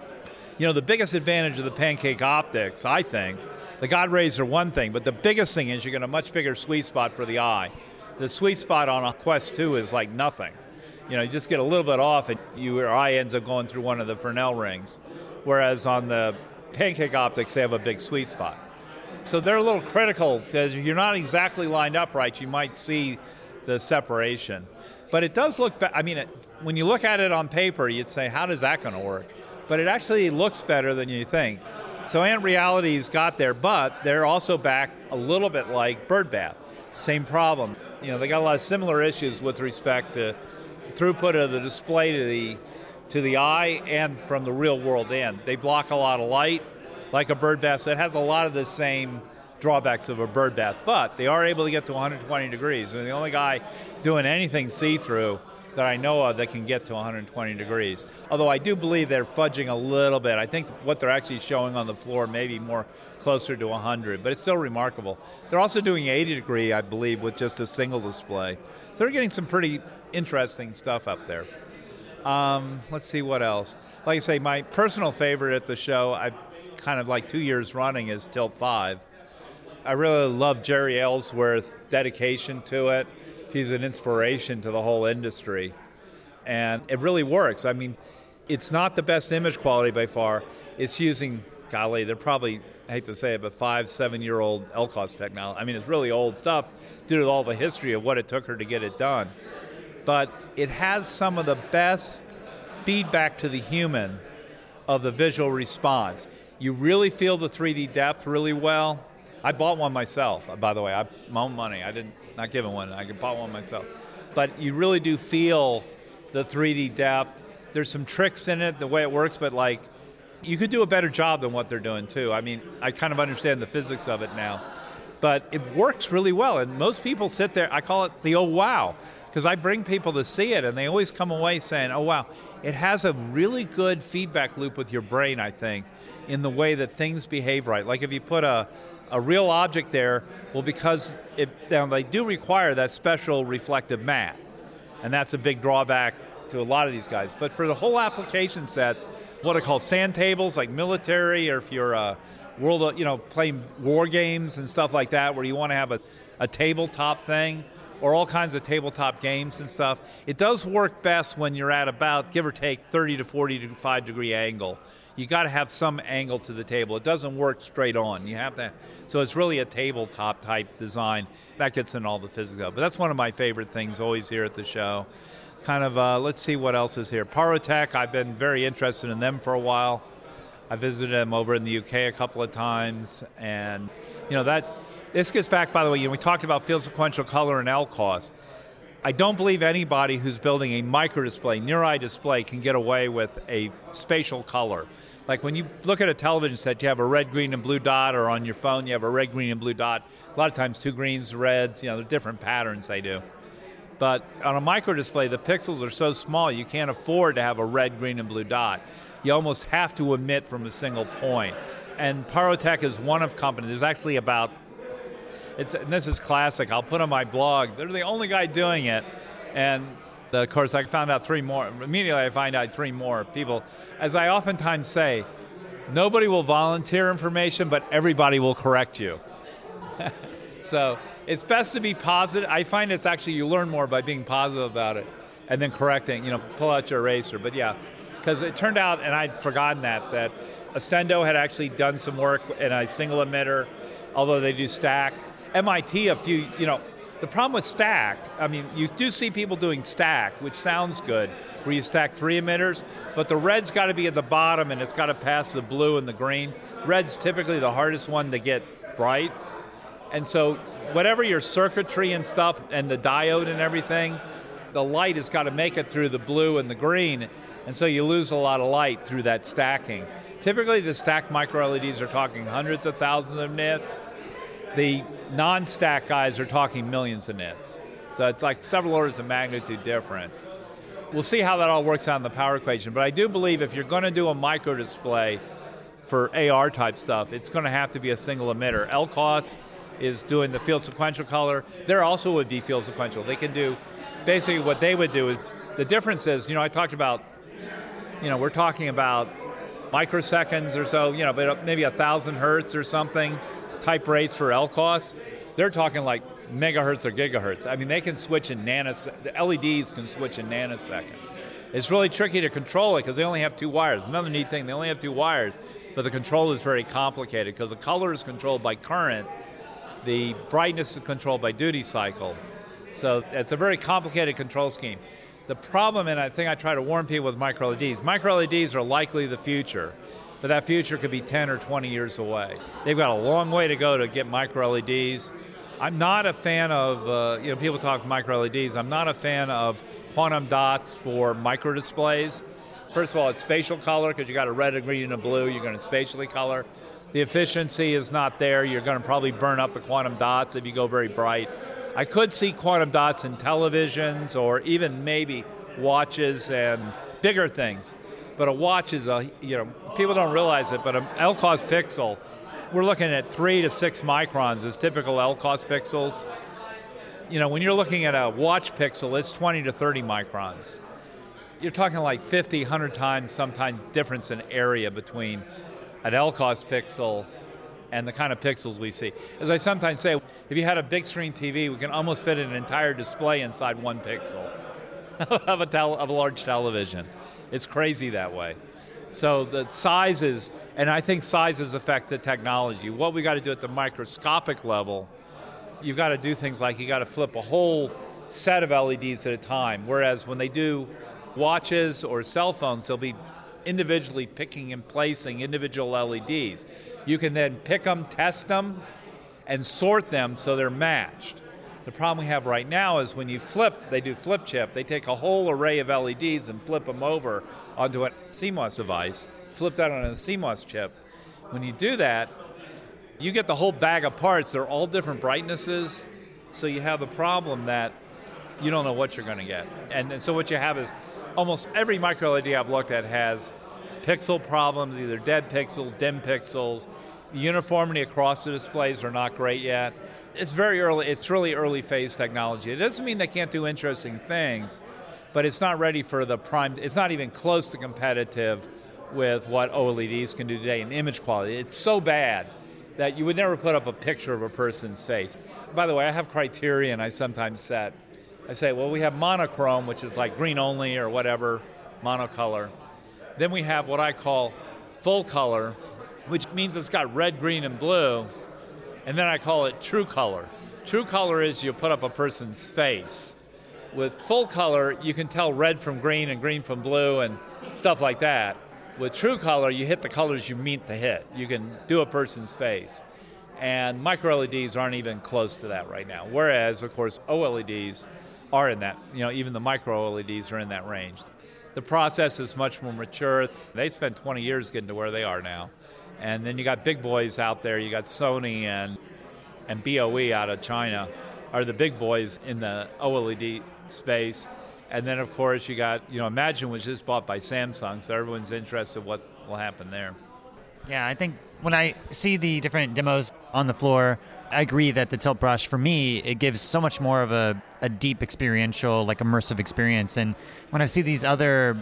[SPEAKER 3] the biggest advantage of the pancake optics, I think, the God rays are one thing, but the biggest thing is you get a much bigger sweet spot for the eye. The sweet spot on a Quest 2 is like nothing. You just get a little bit off and your eye ends up going through one of the Fresnel rings. Whereas on the pancake optics, they have a big sweet spot. So they're a little critical because if you're not exactly lined up right, you might see the separation. But it does look when you look at it on paper, you'd say, how does that going to work? But it actually looks better than you think. So Ant Reality's got there, but they're also back a little bit like Bird Bath. Same problem. They got a lot of similar issues with respect to throughput of the display to the eye and from the real world end. They block a lot of light like a bird bath, so it has a lot of the same drawbacks of a bird bath, but they are able to get to 120 degrees. They're the only guy doing anything see-through that I know of that can get to 120 degrees. Although I do believe they're fudging a little bit. I think what they're actually showing on the floor may be more closer to 100, but it's still remarkable. They're also doing 80 degree, I believe, with just a single display. So they're getting some pretty interesting stuff up there. Let's see what else. Like I say, my personal favorite at the show, I've kind of like 2 years running, is Tilt 5. I really love Jerry Ellsworth's dedication to it. He's an inspiration to the whole industry. And it really works. I mean, it's not the best image quality by far. It's using, they're probably, I hate to say it, but 5-7-year-old LCOS technology. I mean, it's really old stuff due to all the history of what it took her to get it done. But it has some of the best feedback to the human of the visual response. You really feel the 3D depth really well. I bought one myself, by the way. My own money. I didn't, not given one. I bought one myself. But you really do feel the 3D depth. There's some tricks in it, the way it works, but you could do a better job than what they're doing too. I mean, I kind of understand the physics of it now. But it works really well, and most people sit there, I call it the oh wow, because I bring people to see it, and they always come away saying, oh wow, it has a really good feedback loop with your brain, I think, in the way that things behave right. Like if you put a real object there, well, because they do require that special reflective mat, and that's a big drawback to a lot of these guys. But for the whole application sets, what are called sand tables, like military, or if you're playing war games and stuff like that, where you want to have a tabletop thing, or all kinds of tabletop games and stuff, it does work best when you're at about, give or take, 30 to 45 degree angle. You got to have some angle to the table. It doesn't work straight on. You have to, so it's really a tabletop type design. That gets in all the physics of it. But that's one of my favorite things always here at the show. Kind of, let's see what else is here. Parotech, I've been very interested in them for a while. I visited them over in the UK a couple of times, and this gets back, by the way, we talked about field sequential color and LCOS. I don't believe anybody who's building a microdisplay, near-eye display, can get away with a spatial color. Like when you look at a television set, you have a red, green, and blue dot, or on your phone you have a red, green, and blue dot. A lot of times 2 greens, reds, there's different patterns they do. But on a microdisplay, the pixels are so small you can't afford to have a red, green, and blue dot. You almost have to emit from a single point. And Parotech is one of companies. There's actually about, and this is classic, I'll put on my blog, they're the only guy doing it. And of course, I found out 3 more. Immediately I find out 3 more people. As I oftentimes say, nobody will volunteer information, but everybody will correct you. So it's best to be positive. I find it's actually, you learn more by being positive about it and then correcting, pull out your eraser. But yeah, because it turned out, and I'd forgotten that Astendo had actually done some work in a single emitter, although they do stack. MIT, the problem with stack, you do see people doing stack, which sounds good, where you stack 3 emitters, but the red's got to be at the bottom and it's got to pass the blue and the green. Red's typically the hardest one to get bright. And so whatever your circuitry and stuff and the diode and everything, the light has got to make it through the blue and the green, and so you lose a lot of light through that stacking. Typically the stacked micro-LEDs are talking hundreds of thousands of nits. The non-stack guys are talking millions of nits. So it's like several orders of magnitude different. We'll see how that all works out in the power equation, but I do believe if you're going to do a micro display for AR type stuff, it's going to have to be a single emitter. LCOS is doing the field sequential color. There also would be field sequential. They can do, basically what they would do is, the difference is, I talked about, we're talking about microseconds or so, but maybe 1,000 hertz or something type rates for LCOS. They're talking like megahertz or gigahertz. They can switch in nanoseconds. The LEDs can switch in nanoseconds. It's really tricky to control it because they only have 2 wires. Another neat thing, they only have 2 wires, but the control is very complicated because the color is controlled by current, the brightness is controlled by duty cycle. So it's a very complicated control scheme. The problem, and I think I try to warn people with micro-LEDs are likely the future, but that future could be 10 or 20 years away. They've got a long way to go to get micro-LEDs. I'm not a fan of, people talk micro-LEDs, I'm not a fan of quantum dots for micro-displays. First of all, it's spatial color because you got a red, a green, and a blue, you're going to spatially color. The efficiency is not there, you're going to probably burn up the quantum dots if you go very bright. I could see quantum dots in televisions or even maybe watches and bigger things. But a watch is people don't realize it, but an LCOS pixel, we're looking at 3 to 6 microns as typical LCOS pixels. When you're looking at a watch pixel, it's 20 to 30 microns. You're talking like 50, 100 times sometimes difference in area between an LCOS pixel and the kind of pixels we see. As I sometimes say, if you had a big screen TV, we can almost fit an entire display inside 1 pixel of a large television. It's crazy that way. So the sizes, and I think sizes affect the technology. What we got to do at the microscopic level, you've got to do things like you got to flip a whole set of LEDs at a time, whereas when they do watches or cell phones, they'll be individually picking and placing individual LEDs. You can then pick them, test them, and sort them so they're matched. The problem we have right now is when you flip, they do flip chip, they take a whole array of LEDs and flip them over onto a CMOS device, flip that on a CMOS chip. When you do that, you get the whole bag of parts. They're all different brightnesses, so you have the problem that you don't know what you're going to get. And so what you have is almost every micro LED I've looked at has pixel problems, either dead pixels, dim pixels. The uniformity across the displays are not great yet. It's very early. It's really early phase technology. It doesn't mean they can't do interesting things, but it's not ready for the prime. It's not even close to competitive with what OLEDs can do today in image quality. It's so bad that you would never put up a picture of a person's face. By the way, I have criteria, and I sometimes set. I say, well, we have monochrome, which is like green only or whatever, monocolor. Then we have what I call full color, which means it's got red, green, and blue. And then I call it true color. True color is you put up a person's face. With full color, you can tell red from green and green from blue and stuff like that. With true color, you hit the colors you mean to hit. You can do a person's face. And micro LEDs aren't even close to that right now. Whereas, of course, OLEDs are in that, even the micro LEDs are in that range. The process is much more mature. They spent 20 years getting to where they are now. And then you got big boys out there. You got Sony and BOE out of China are the big boys in the OLED space. And then, of course, you got, Imagine was just bought by Samsung, so everyone's interested in what will happen there.
[SPEAKER 4] Yeah, I think when I see the different demos on the floor, I agree that the tilt brush, for me, it gives so much more of a deep experiential, like immersive experience. And when I see these other,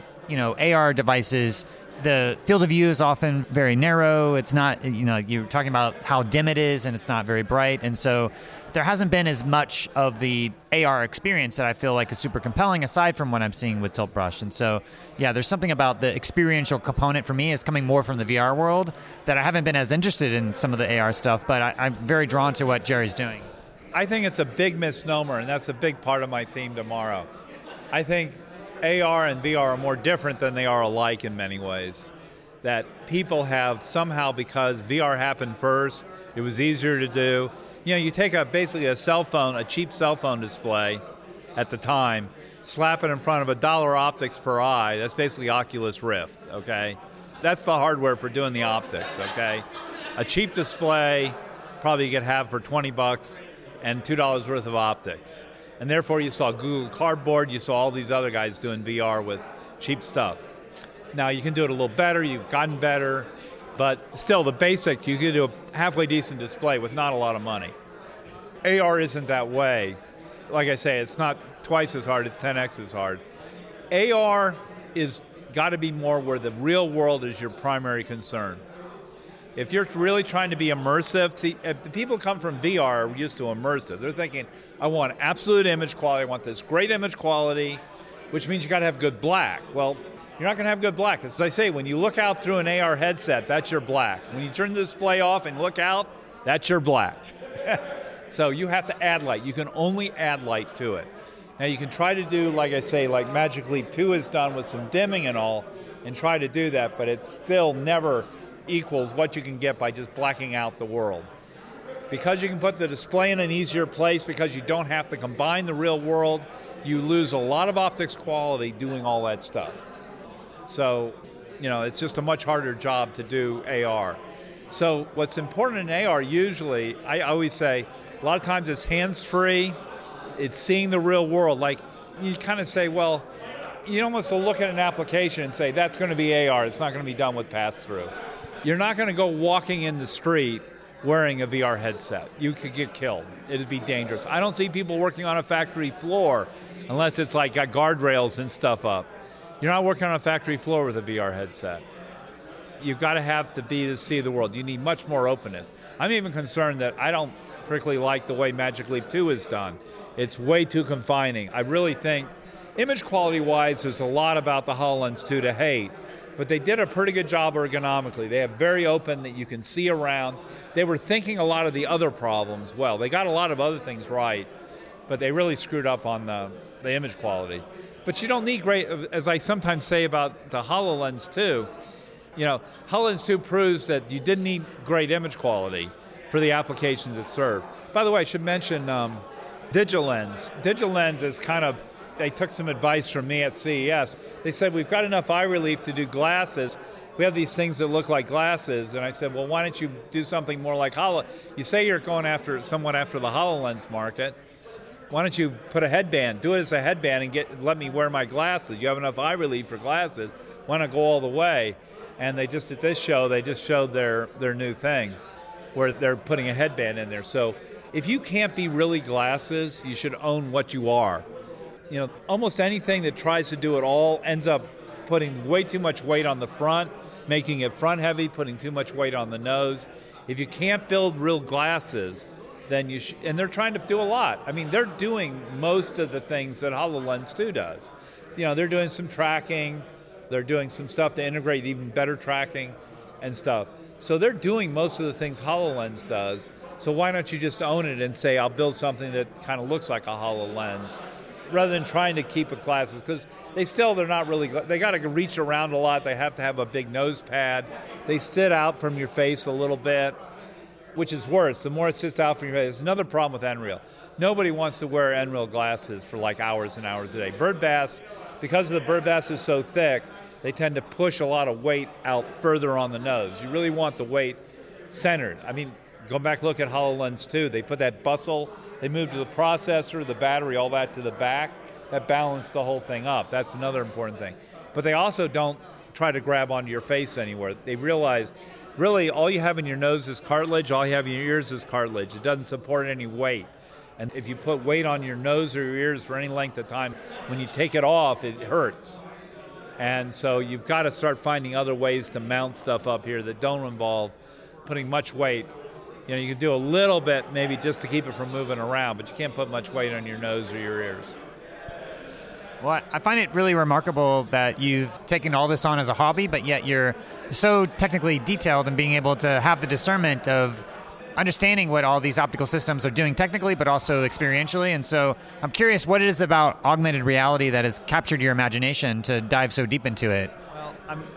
[SPEAKER 4] AR devices, the field of view is often very narrow. It's not, you're talking about how dim it is and it's not very bright. And so there hasn't been as much of the AR experience that I feel like is super compelling aside from what I'm seeing with Tilt Brush. And so, yeah, there's something about the experiential component for me is coming more from the VR world that I haven't been as interested in some of the AR stuff, but I'm very drawn to what Jerry's doing.
[SPEAKER 3] I think it's a big misnomer, and that's a big part of my theme tomorrow. I think AR and VR are more different than they are alike in many ways. That people have somehow, because VR happened first, it was easier to do. You know, you take basically a cell phone, a cheap cell phone display at the time, slap it in front of $1 optics per eye, that's basically Oculus Rift, okay? That's the hardware for doing the optics, okay? A cheap display, probably you could have for $20 and $2 worth of optics. And therefore you saw Google Cardboard, you saw all these other guys doing VR with cheap stuff. Now you can do it a little better, you've gotten better, but still the basic, you can do a halfway decent display with not a lot of money. AR isn't that way. Like I say, it's not twice as hard, it's 10x as hard. AR is got to be more where the real world is your primary concern. If you're really trying to be immersive, see, if the people come from VR are used to immersive. They're thinking, I want absolute image quality, I want this great image quality, which means you got to have good black. Well, you're not going to have good black. As I say, when you look out through an AR headset, that's your black. When you turn the display off and look out, that's your black. So you have to add light. You can only add light to it. Now you can try to do, like I say, like Magic Leap 2 has done with some dimming and all, and try to do that, but it still never equals what you can get by just blacking out the world. Because you can put the display in an easier place, because you don't have to combine the real world, you lose a lot of optics quality doing all that stuff. So, you know, it's just a much harder job to do AR. So what's important in AR usually, I always say, a lot of times it's hands-free, it's seeing the real world. Like, you kind of say, well, you almost will look at an application and say, that's going to be AR, it's not going to be done with pass-through. You're not going to go walking in the street wearing a VR headset. You could get killed. It'd be dangerous. I don't see people working on a factory floor unless it's like got guardrails and stuff up. You're not working on a factory floor with a VR headset. You've got to have to be to see the world. You need much more openness. I'm even concerned that I don't particularly like the way Magic Leap 2 is done. It's way too confining. I really think, image quality-wise, there's a lot about the HoloLens 2 to hate, but they did a pretty good job ergonomically. They have very open that you can see around. They were thinking a lot of the other problems well. They got a lot of other things right, but they really screwed up on the image quality. But you don't need great, as I sometimes say about the HoloLens 2, you know, HoloLens 2 proves that you didn't need great image quality for the applications it served. By the way, I should mention DigiLens. DigiLens is kind of, they took some advice from me at CES. They said, we've got enough eye relief to do glasses. We have these things that look like glasses. And I said, well, why don't you do something more like You say you're going somewhat after the HoloLens market. Why don't you put a headband, do it as a headband and let me wear my glasses. You have enough eye relief for glasses. Why not go all the way? And they just, at this show, they just showed their new thing where they're putting a headband in there. So if you can't be really glasses, you should own what you are. You know, almost anything that tries to do it all ends up putting way too much weight on the front, making it front heavy, putting too much weight on the nose. If you can't build real glasses, then you and they're trying to do a lot. I mean, they're doing most of the things that HoloLens 2 does. You know, they're doing some tracking, they're doing some stuff to integrate even better tracking and stuff. So they're doing most of the things HoloLens does. So why don't you just own it and say, I'll build something that kind of looks like a HoloLens, rather than trying to keep it glasses, because they're not really, they got to reach around a lot. They have to have a big nose pad. They sit out from your face a little bit, which is worse. The more it sits out from your face, there's another problem with Nreal. Nobody wants to wear Nreal glasses for like hours and hours a day. Bird baths, because the bird baths is so thick, they tend to push a lot of weight out further on the nose. You really want the weight centered. I mean, go back, look at HoloLens 2. They put that bustle, they moved the processor, the battery, all that to the back. That balanced the whole thing up. That's another important thing. But they also don't try to grab onto your face anywhere. They realize, really, all you have in your nose is cartilage, all you have in your ears is cartilage. It doesn't support any weight. And if you put weight on your nose or your ears for any length of time, when you take it off, it hurts. And so you've got to start finding other ways to mount stuff up here that don't involve putting much weight You can do a little bit maybe just to keep it from moving around, but you can't put much weight on your nose or your ears.
[SPEAKER 4] Well, I find it really remarkable that you've taken all this on as a hobby, but yet you're so technically detailed and being able to have the discernment of understanding what all these optical systems are doing technically, but also experientially. And so I'm curious what it is about augmented reality that has captured your imagination to dive so deep into it.
[SPEAKER 3] Well,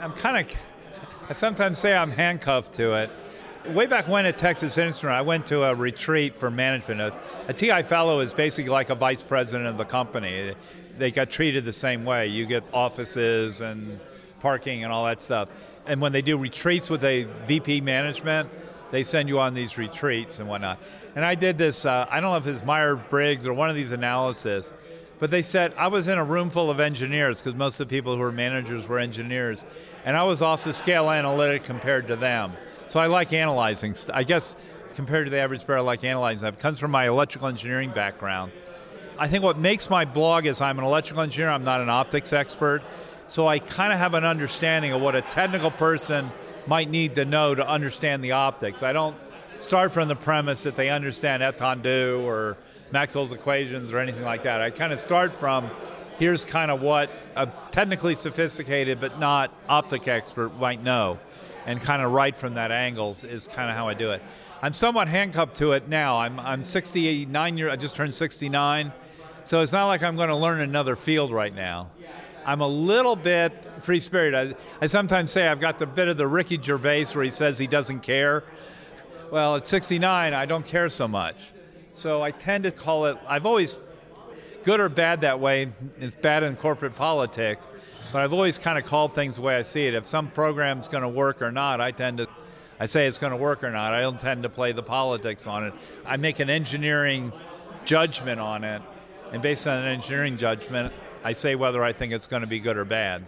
[SPEAKER 3] I sometimes say I'm handcuffed to it. Way back when at Texas Instruments, I went to a retreat for management. A TI fellow is basically like a vice president of the company. They got treated the same way. You get offices and parking and all that stuff. And when they do retreats with a VP management, they send you on these retreats and whatnot. And I did this, I don't know if it's Myers-Briggs or one of these analyses, but they said I was in a room full of engineers because most of the people who were managers were engineers, and I was off the scale analytic compared to them. So I like analyzing. I guess compared to the average bear, I like analyzing stuff. It comes from my electrical engineering background. I think what makes my blog is I'm an electrical engineer. I'm not an optics expert. So I kind of have an understanding of what a technical person might need to know to understand the optics. I don't start from the premise that they understand étendue or Maxwell's equations or anything like that. I kind of start from here's kind of what a technically sophisticated but not optic expert might know. And kind of right from that angle is kind of how I do it. I'm somewhat handcuffed to it now. I'm 69 years. I just turned 69, so it's not like I'm going to learn another field right now. I'm a little bit free spirited. I sometimes say I've got the bit of the Ricky Gervais where he says he doesn't care. Well, at 69, I don't care so much. So I tend to call it. I've always good or bad that way. It's bad in corporate politics. But I've always kind of called things the way I see it. If some program's going to work or not, I say it's going to work or not. I don't tend to play the politics on it. I make an engineering judgment on it, and based on an engineering judgment, I say whether I think it's going to be good or bad.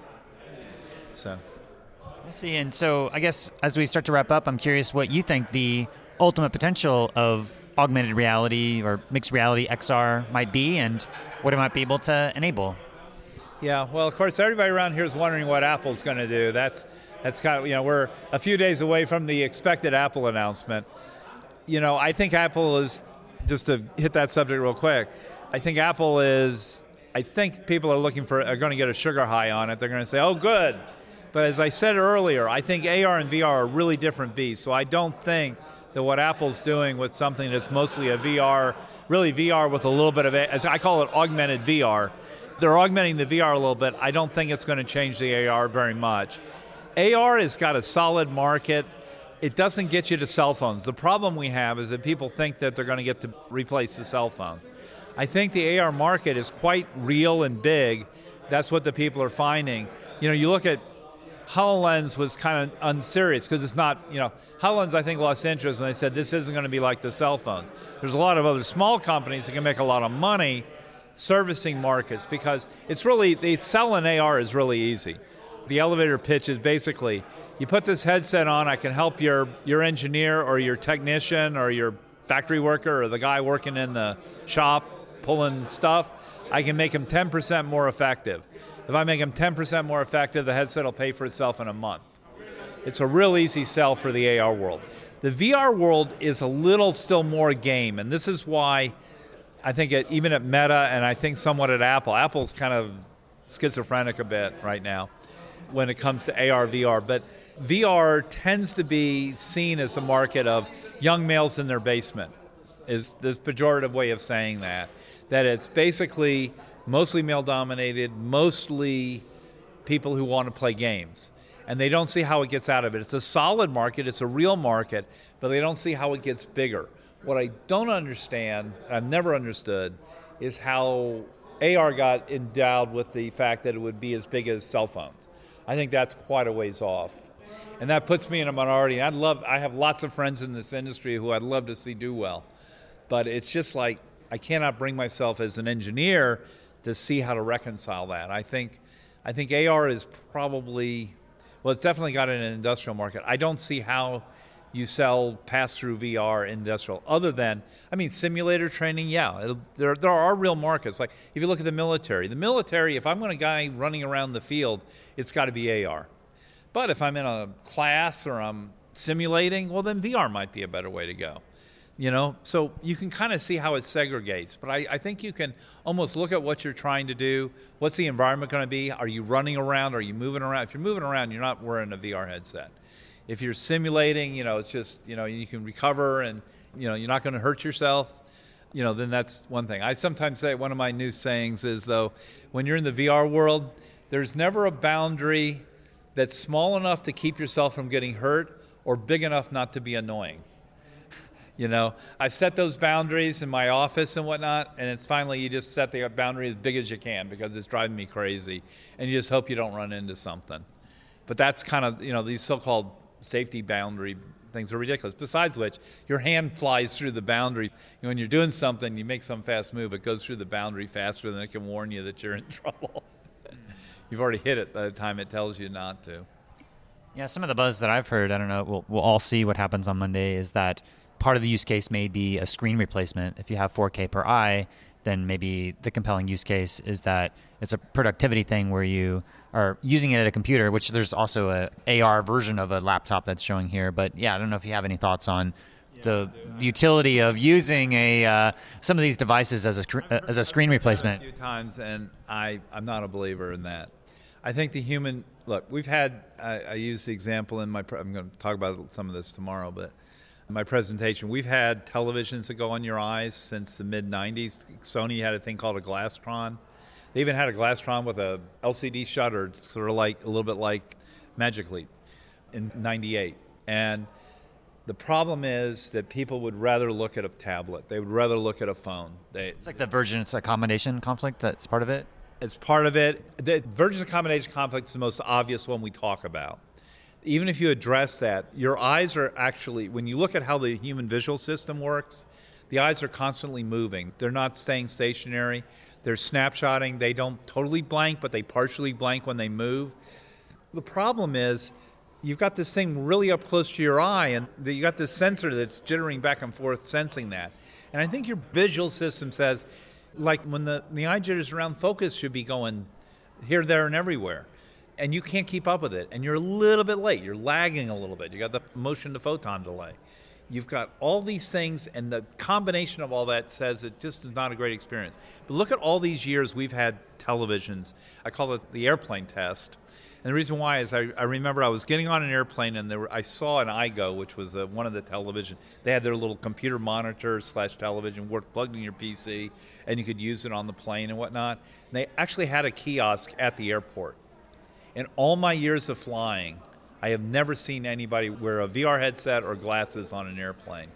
[SPEAKER 3] So,
[SPEAKER 4] I see. And so I guess as we start to wrap up, I'm curious what you think the ultimate potential of augmented reality or mixed reality XR might be and what it might be able to enable.
[SPEAKER 3] Yeah, well, of course, everybody around here is wondering what Apple's going to do. That's kind of, we're a few days away from the expected Apple announcement. I think Apple is, just to hit that subject real quick, I think people are going to get a sugar high on it. They're going to say, oh, good. But as I said earlier, I think AR and VR are really different beasts. So I don't think that what Apple's doing with something that's mostly a VR, really VR with a little bit of, as I call it, augmented VR, they're augmenting the VR a little bit. I don't think it's going to change the AR very much. AR has got a solid market. It doesn't get you to cell phones. The problem we have is that people think that they're going to get to replace the cell phone. I think the AR market is quite real and big. That's what the people are finding. You look at HoloLens was kind of unserious because it's not, HoloLens I think lost interest when they said this isn't going to be like the cell phones. There's a lot of other small companies that can make a lot of money servicing markets because it's really, the sell in AR is really easy. The elevator pitch is basically, you put this headset on, I can help your engineer or your technician or your factory worker or the guy working in the shop pulling stuff, I can make him 10% more effective. If I make him 10% more effective, the headset will pay for itself in a month. It's a real easy sell for the AR world. The VR world is a little still more game, and this is why I think even at Meta and I think somewhat at Apple's kind of schizophrenic a bit right now when it comes to AR, VR. But VR tends to be seen as a market of young males in their basement, is this pejorative way of saying that it's basically mostly male-dominated, mostly people who want to play games. And they don't see how it gets out of it. It's a solid market, it's a real market, but they don't see how it gets bigger. What I don't understand, I've never understood, is how AR got endowed with the fact that it would be as big as cell phones. I think that's quite a ways off. And that puts me in a minority. I have lots of friends in this industry who I'd love to see do well. But it's just like, I cannot bring myself as an engineer to see how to reconcile that. I think AR is probably, well, it's definitely got an industrial market. I don't see how you sell pass-through VR industrial, other than, simulator training, yeah. There are real markets. Like, if you look at the military, if I'm a guy running around the field, it's got to be AR. But if I'm in a class or I'm simulating, well, then VR might be a better way to go. So you can kind of see how it segregates. But I think you can almost look at what you're trying to do. What's the environment going to be? Are you running around? Are you moving around? If you're moving around, you're not wearing a VR headset. If you're simulating, it's just, you can recover and, you're not going to hurt yourself, then that's one thing. I sometimes say, one of my new sayings is, though, when you're in the VR world, there's never a boundary that's small enough to keep yourself from getting hurt or big enough not to be annoying. I've set those boundaries in my office and whatnot, and it's finally you just set the boundary as big as you can because it's driving me crazy, and you just hope you don't run into something. But that's kind of, these so-called safety boundary things are ridiculous. Besides which, your hand flies through the boundary. When you're doing something, you make some fast move, it goes through the boundary faster than it can warn you that you're in trouble. You've already hit it by the time it tells you not to.
[SPEAKER 4] Yeah, some of the buzz that I've heard, I don't know, we'll all see what happens on Monday, is that part of the use case may be a screen replacement. If you have 4K per eye, then maybe the compelling use case is that it's a productivity thing where you are using it at a computer, which there's also a AR version of a laptop that's showing here. But yeah, I don't know if you have any thoughts on the utility of using some of these devices as a screen replacement.
[SPEAKER 3] A few times, and I'm not a believer in that. I think the human look. We've had. I use the example in my. I'm going to talk about some of this tomorrow, but in my presentation, we've had televisions that go on your eyes since the mid '90s. Sony had a thing called a Glastron. They even had a Glastron with a LCD shutter, sort of like a little bit like Magic Leap in '98. And the problem is that people would rather look at a tablet. They would rather look at a phone.
[SPEAKER 4] It's like the Vergence accommodation conflict that's part of it?
[SPEAKER 3] It's part of it. The Vergence accommodation conflict is the most obvious one we talk about. Even if you address that, your eyes are actually, when you look at how the human visual system works, the eyes are constantly moving. They're not staying stationary. They're snapshotting. They don't totally blank, but they partially blank when they move. The problem is you've got this thing really up close to your eye, and you've got this sensor that's jittering back and forth, sensing that. And I think your visual system says, like when the eye jitters around, focus should be going here, there, and everywhere. And you can't keep up with it. And you're a little bit late. You're lagging a little bit. You got the motion to photon delay. You've got all these things, and the combination of all that says it just is not a great experience. But look at all these years we've had televisions. I call it the airplane test. And the reason why is I remember I was getting on an airplane, and I saw an iGo, which was one of the television. They had their little computer monitor / television plugged in your PC, and you could use it on the plane and whatnot. And they actually had a kiosk at the airport. In all my years of flying, I have never seen anybody wear a VR headset or glasses on an airplane.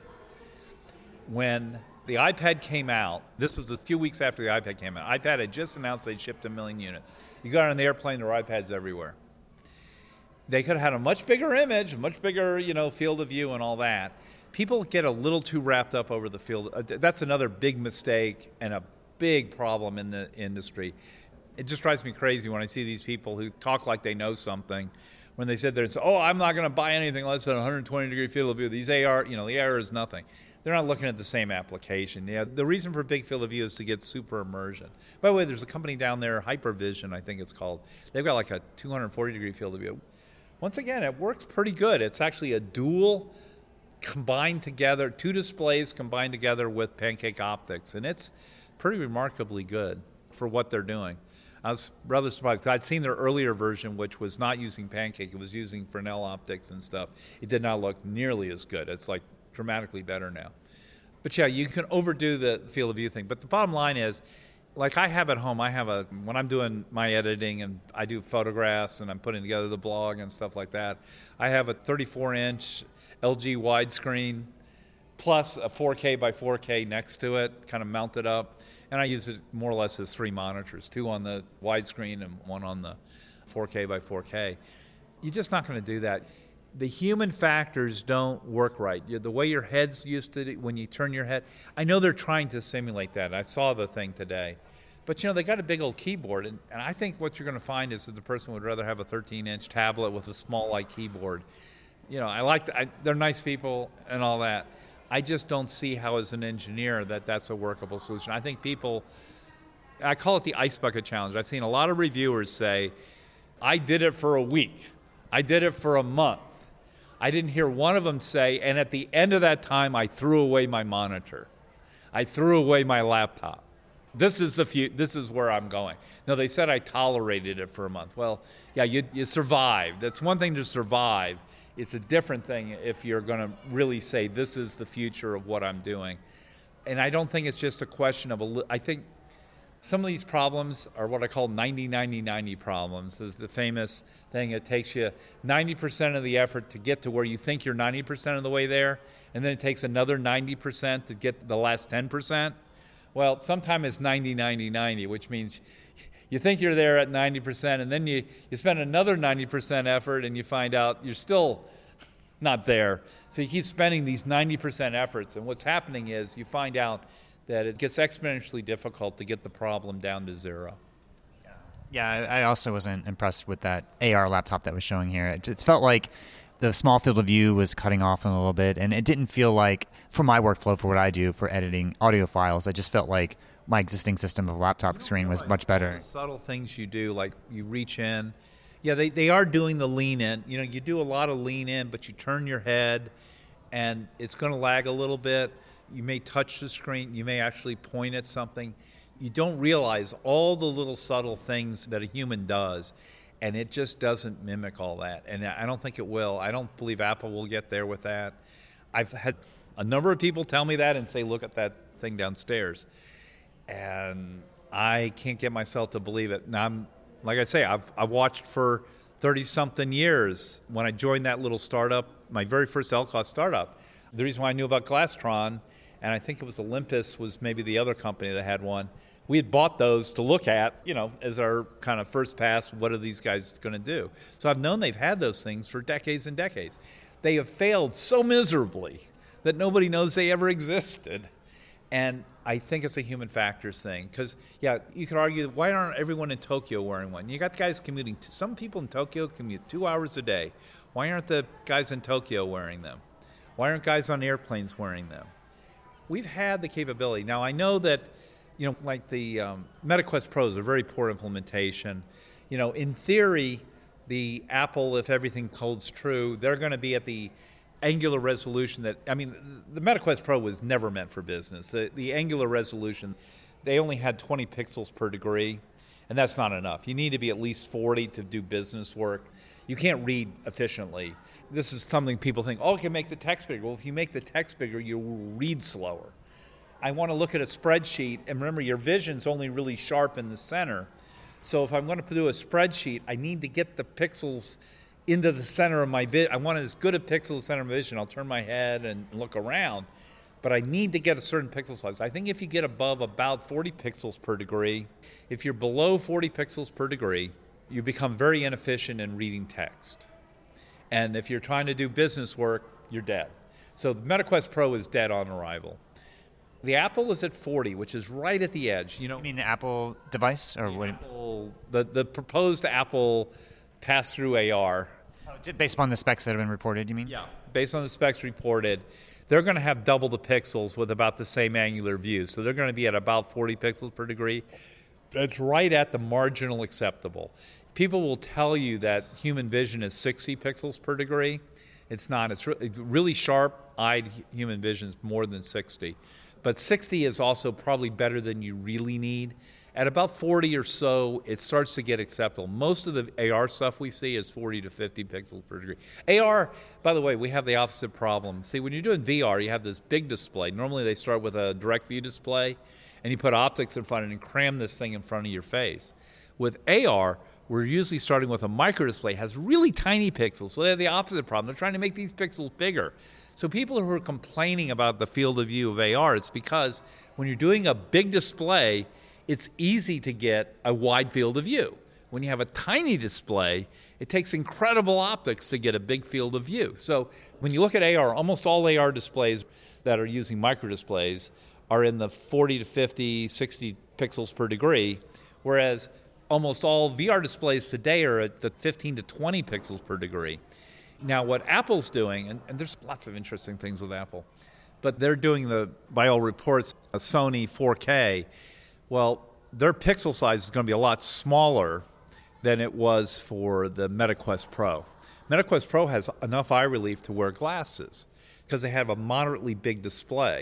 [SPEAKER 3] When the iPad came out, this was a few weeks after the iPad came out. iPad had just announced they'd shipped 1 million units. You got on the airplane, there were iPads everywhere. They could have had a much bigger image, much bigger, field of view and all that. People get a little too wrapped up over the field. That's another big mistake and a big problem in the industry. It just drives me crazy when I see these people who talk like they know something. When they said I'm not going to buy anything less than 120-degree field of view. These AR, the AR is nothing. They're not looking at the same application. Yeah, the reason for big field of view is to get super immersion. By the way, there's a company down there, Hypervision, I think it's called. They've got like a 240-degree field of view. Once again, it works pretty good. It's actually a dual combined together, 2 displays combined together with pancake optics, and it's pretty remarkably good for what they're doing. I was rather surprised. I'd seen their earlier version, which was not using Pancake. It was using Fresnel optics and stuff. It did not look nearly as good. It's like dramatically better now. But yeah, you can overdo the field of view thing. But the bottom line is, like I have at home, when I'm doing my editing and I do photographs and I'm putting together the blog and stuff like that, I have a 34-inch LG widescreen plus a 4K by 4K next to it, kind of mounted up. And I use it more or less as 3 monitors, 2 on the widescreen and 1 on the 4K by 4K. You're just not going to do that. The human factors don't work right. The way your head's used to it, when you turn your head. I know they're trying to simulate that. I saw the thing today. But, they got a big old keyboard. And I think what you're going to find is that the person would rather have a 13-inch tablet with a small, light keyboard. They're nice people and all that. I just don't see how, as an engineer, that's a workable solution. I think I call it the ice bucket challenge. I've seen a lot of reviewers say, I did it for a week. I did it for a month. I didn't hear one of them say, and at the end of that time, I threw away my monitor. I threw away my laptop. This is this is where I'm going. No, they said I tolerated it for a month. Well, yeah, you survived. That's one thing to survive. It's a different thing if you're going to really say this is the future of what I'm doing. And I don't think it's just a question of I think some of these problems are what I call 90-90-90 problems. This is the famous thing. It takes you 90% of the effort to get to where you think you're 90% of the way there, and then it takes another 90% to get the last 10%. Well, sometimes it's 90-90-90, which means you think you're there at 90%, and then you spend another 90% effort, and you find out you're still not there. So you keep spending these 90% efforts, and what's happening is you find out that it gets exponentially difficult to get the problem down to zero.
[SPEAKER 4] Yeah, I also wasn't impressed with that AR laptop that was showing here. It felt like the small field of view was cutting off a little bit, and it didn't feel like, for my workflow, for what I do for editing audio files, I just felt like my existing system of laptop screen was much better.
[SPEAKER 3] Subtle things you do, like you reach in. Yeah, they are doing the lean in. You know, you do a lot of lean in, but you turn your head, and it's going to lag a little bit. You may touch the screen. You may actually point at something. You don't realize all the little subtle things that a human does, and it just doesn't mimic all that. And I don't think it will. I don't believe Apple will get there with that. I've had a number of people tell me that and say, look at that thing downstairs. And I can't get myself to believe it. Now, like I say, I've watched for 30-something years. When I joined that little startup, my very first LCOS startup, the reason why I knew about Glasstron, and I think it was Olympus was maybe the other company that had one, we had bought those to look at, you know, as our kind of first pass, what are these guys going to do? So I've known they've had those things for decades and decades. They have failed so miserably that nobody knows they ever existed. And I think it's a human factors thing. Because, yeah, you could argue, why aren't everyone in Tokyo wearing one? You got guys commuting. Some people in Tokyo commute 2 hours a day. Why aren't the guys in Tokyo wearing them? Why aren't guys on airplanes wearing them? We've had the capability. Now, I know that, you know, like the MetaQuest Pro is a very poor implementation. You know, in theory, the Apple, if everything holds true, they're going to be at the angular resolution that, I mean, the MetaQuest Pro was never meant for business. The angular resolution, they only had 20 pixels per degree, and that's not enough. You need to be at least 40 to do business work. You can't read efficiently. This is something people think, oh, you can make the text bigger. Well, if you make the text bigger, you will read slower. I want to look at a spreadsheet, and remember, your vision's only really sharp in the center. So if I'm going to do a spreadsheet, I need to get the pixels into the center of my vision. I want as good a pixel as center of my vision. I'll turn my head and look around, but I need to get a certain pixel size. I think if you get above about 40 pixels per degree, if you're below 40 pixels per degree, you become very inefficient in reading text. And if you're trying to do business work, you're dead. So the MetaQuest Pro is dead on arrival. The Apple is at 40, which is right at the edge. You
[SPEAKER 4] mean the Apple device? Or what?
[SPEAKER 3] The proposed Apple pass-through AR.
[SPEAKER 4] Based upon the specs that have been reported, you mean?
[SPEAKER 3] Yeah. Based on the specs reported, they're going to have double the pixels with about the same angular view. So they're going to be at about 40 pixels per degree. That's right at the marginal acceptable. People will tell you that human vision is 60 pixels per degree. It's not. It's really sharp-eyed human vision is more than 60. But 60 is also probably better than you really need. At about 40 or so, it starts to get acceptable. Most of the AR stuff we see is 40 to 50 pixels per degree. AR, by the way, we have the opposite problem. See, when you're doing VR, you have this big display. Normally they start with a direct view display, and you put optics in front of it and cram this thing in front of your face. With AR, we're usually starting with a micro display. It has really tiny pixels, so they have the opposite problem. They're trying to make these pixels bigger. So people who are complaining about the field of view of AR, it's because when you're doing a big display, it's easy to get a wide field of view. When you have a tiny display, it takes incredible optics to get a big field of view. So when you look at AR, almost all AR displays that are using micro displays are in the 40 to 50, 60 pixels per degree, whereas almost all VR displays today are at the 15 to 20 pixels per degree. Now, what Apple's doing, and there's lots of interesting things with Apple, but they're doing by all reports, a Sony 4K. Well, their pixel size is going to be a lot smaller than it was for the MetaQuest Pro. MetaQuest Pro has enough eye relief to wear glasses because they have a moderately big display.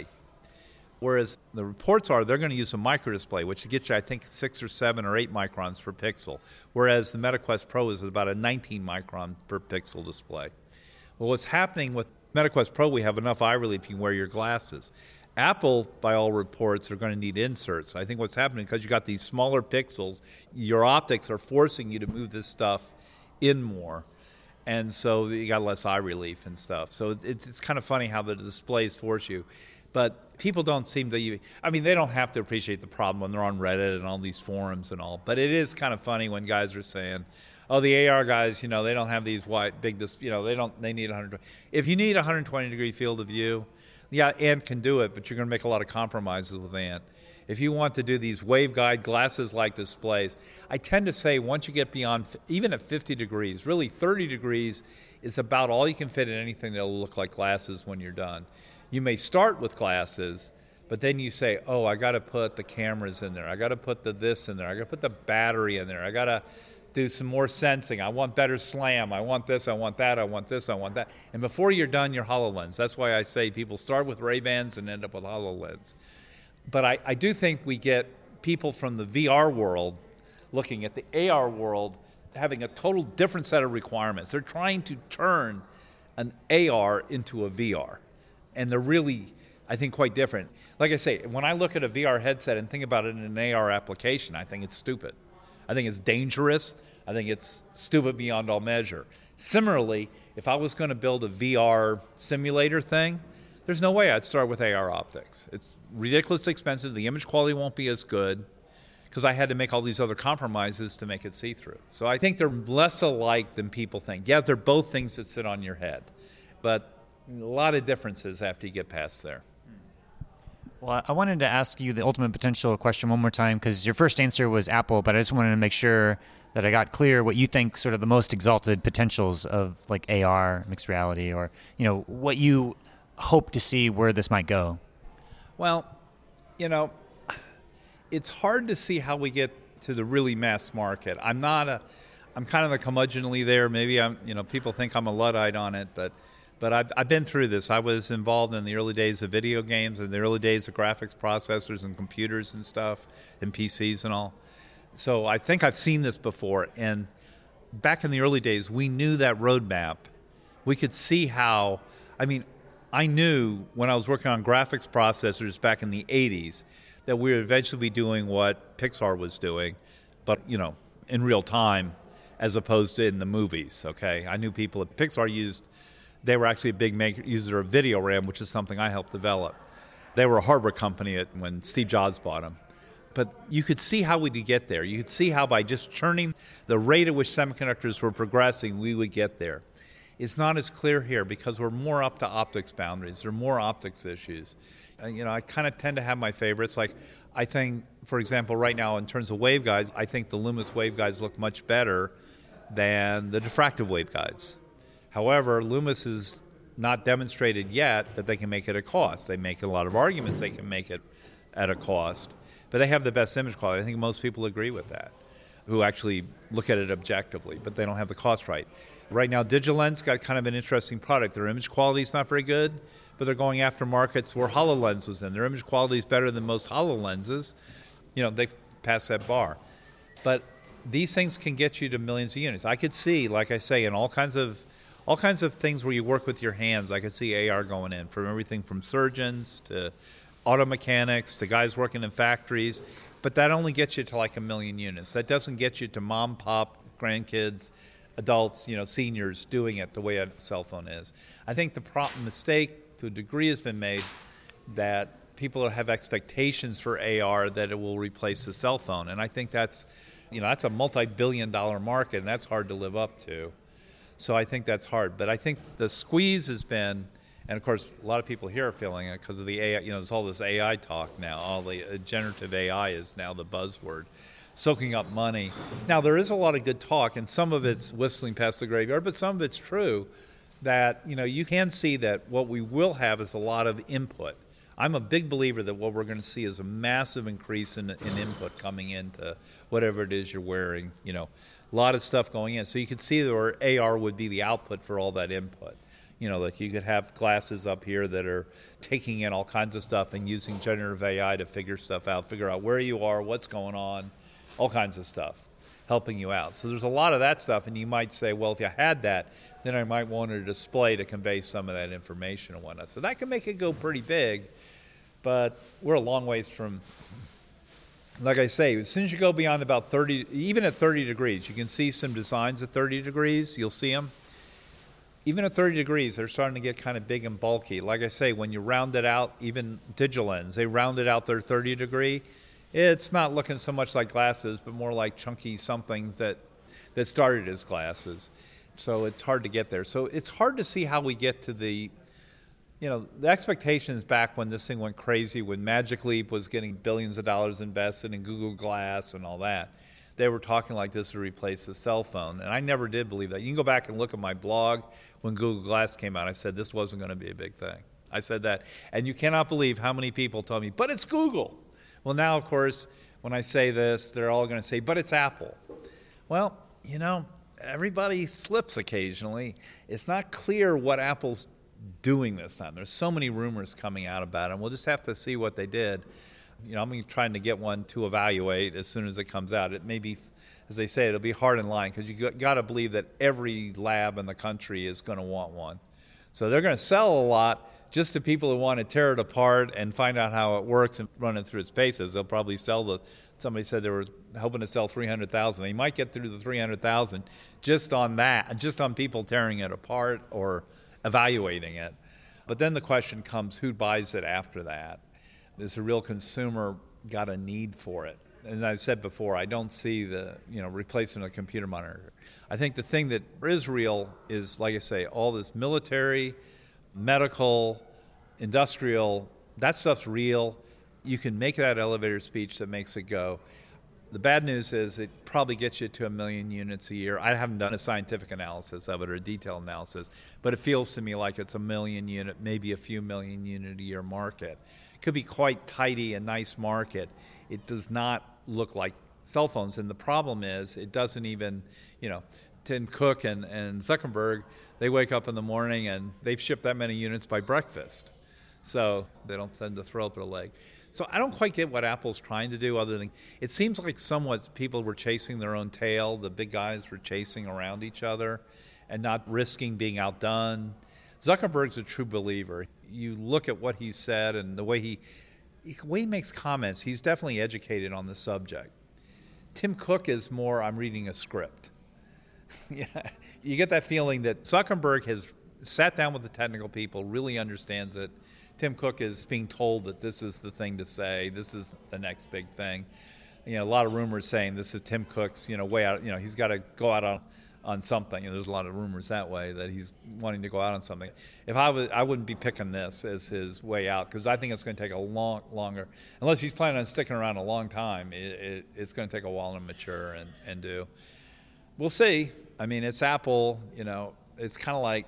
[SPEAKER 3] Whereas the reports are they're going to use a micro display, which gets you, I think, 6 or 7 or 8 microns per pixel, whereas the MetaQuest Pro is about a 19 micron per pixel display. Well, what's happening with MetaQuest Pro, we have enough eye relief you can wear your glasses. Apple, by all reports, are going to need inserts. I think what's happening, because you got these smaller pixels, your optics are forcing you to move this stuff in more. And so you got less eye relief and stuff. So it's kind of funny how the displays force you. But people don't seem to they don't have to appreciate the problem when they're on Reddit and all these forums and all. But it is kind of funny when guys are saying, oh, the AR guys, they don't have these they need 120. If you need 120-degree field of view, yeah, Ant can do it, but you're going to make a lot of compromises with Ant. If you want to do these waveguide glasses-like displays, I tend to say once you get beyond, even at 50 degrees, really 30 degrees is about all you can fit in anything that will look like glasses when you're done. You may start with glasses, but then you say, oh, I got to put the cameras in there. I got to put this in there. I got to put the battery in there. I got to do some more sensing. I want better SLAM. I want this. I want that. I want this. I want that. And before you're done, you're HoloLens. That's why I say people start with Ray-Bans and end up with HoloLens. But I do think we get people from the VR world looking at the AR world having a total different set of requirements. They're trying to turn an AR into a VR. And they're really, I think, quite different. Like I say, when I look at a VR headset and think about it in an AR application, I think it's stupid. I think it's dangerous. I think it's stupid beyond all measure. Similarly, if I was going to build a VR simulator thing, there's no way I'd start with AR optics. It's ridiculously expensive. The image quality won't be as good because I had to make all these other compromises to make it see-through. So I think they're less alike than people think. Yeah, they're both things that sit on your head, but a lot of differences after you get past there.
[SPEAKER 4] Well, I wanted to ask you the ultimate potential question one more time because your first answer was Apple, but I just wanted to make sure that I got clear what you think sort of the most exalted potentials of like AR, mixed reality, or what you hope to see where this might go.
[SPEAKER 3] Well, it's hard to see how we get to the really mass market. I'm kind of a curmudgeonly there. Maybe people think I'm a Luddite on it, but I've been through this. I was involved in the early days of video games and the early days of graphics processors and computers and stuff and PCs and all. So I think I've seen this before. And back in the early days, we knew that roadmap. We could see how, I knew when I was working on graphics processors back in the 80s that we would eventually be doing what Pixar was doing, but, in real time as opposed to in the movies, okay? I knew people at Pixar they were actually a big user of video RAM, which is something I helped develop. They were a hardware company when Steve Jobs bought them. But you could see how we could get there. You could see how by just churning the rate at which semiconductors were progressing, we would get there. It's not as clear here because we're more up to optics boundaries. There are more optics issues. I kind of tend to have my favorites. Like, I think, for example, right now in terms of waveguides, I think the Lumos waveguides look much better than the diffractive waveguides. However, Lumos has not demonstrated yet that they can make it at cost. They make a lot of arguments they can make it at a cost, but they have the best image quality. I think most people agree with that, who actually look at it objectively, but they don't have the cost right. Right now, DigiLens got kind of an interesting product. Their image quality is not very good, but they're going after markets where HoloLens was in. Their image quality is better than most HoloLenses. They've passed that bar. But these things can get you to millions of units. I could see, like I say, in all kinds of things where you work with your hands, I could see AR going in, from everything from surgeons to auto mechanics to guys working in factories. But that only gets you to like 1 million units. That doesn't get you to mom, pop, grandkids, adults, seniors doing it the way a cell phone is. I think the mistake to a degree has been made that people have expectations for AR that it will replace the cell phone. And I think that's a multi-billion-dollar market, and that's hard to live up to. So I think that's hard. But I think the squeeze has been, and of course a lot of people here are feeling it because of the AI, there's all this AI talk now. All the generative AI is now the buzzword, soaking up money. Now there is a lot of good talk, and some of it's whistling past the graveyard, but some of it's true that, you can see that what we will have is a lot of input, I'm a big believer that what we're going to see is a massive increase in input coming into whatever it is you're wearing. A lot of stuff going in. So you could see where AR would be the output for all that input. Like you could have glasses up here that are taking in all kinds of stuff and using generative AI to figure stuff out, figure out where you are, what's going on, all kinds of stuff, helping you out. So there's a lot of that stuff, and you might say, well, if you had that, then I might want a display to convey some of that information and whatnot. So that can make it go pretty big, but we're a long ways from, like I say, as soon as you go beyond about 30, even at 30 degrees, you can see some designs at 30 degrees, you'll see them. Even at 30 degrees, they're starting to get kind of big and bulky. Like I say, when you round it out, even DigiLens, they rounded out their 30 degree. It's not looking so much like glasses, but more like chunky somethings that started as glasses. So it's hard to get there. So it's hard to see how we get to the expectations back when this thing went crazy, when Magic Leap was getting billions of dollars invested in Google Glass and all that. They were talking like this would replace the cell phone, and I never did believe that. You can go back and look at my blog when Google Glass came out. I said this wasn't going to be a big thing. I said that, and you cannot believe how many people told me, but it's Google. Well, now, of course, when I say this, they're all going to say, but it's Apple. Well, everybody slips occasionally. It's not clear what Apple's doing this time. There's so many rumors coming out about it, and we'll just have to see what they did. I'm trying to get one to evaluate as soon as it comes out. It may be, as they say, it'll be hard in line because you got to believe that every lab in the country is going to want one. So they're going to sell a lot just to people who want to tear it apart and find out how it works and run it through its paces. They'll probably somebody said they were hoping to sell 300,000. They might get through the 300,000 just on that, just on people tearing it apart or evaluating it. But then the question comes, who buys it after that? Is a real consumer got a need for it? And as I said before, I don't see the replacement of a computer monitor. I think the thing that is real is, like I say, all this military, medical, industrial, that stuff's real. You can make that elevator speech that makes it go. The bad news is it probably gets you to 1 million units a year. I haven't done a scientific analysis of it or a detailed analysis, but it feels to me like it's 1 million unit, maybe a few million unit a year market. Could be quite tidy, a nice market. It does not look like cell phones, and the problem is it doesn't even, Tim Cook and Zuckerberg, they wake up in the morning and they've shipped that many units by breakfast. So they don't tend to throw up their leg. So I don't quite get what Apple's trying to do other than, it seems like somewhat people were chasing their own tail. The big guys were chasing around each other and not risking being outdone. Zuckerberg's a true believer. You look at what he said and the way he makes comments, he's definitely educated on the subject. Tim Cook is more, I'm reading a script. Yeah, you get that feeling that Zuckerberg has sat down with the technical people, really understands it. Tim Cook is being told that this is the thing to say, this is the next big thing. A lot of rumors saying this is Tim Cook's, way out, he's got to go out on something. There's a lot of rumors that way that he's wanting to go out on something. If I wouldn't be picking this as his way out because I think it's going to take a longer, unless he's planning on sticking around a long time, it's going to take a while to mature and do. We'll see. I mean, it's Apple, it's kind of like,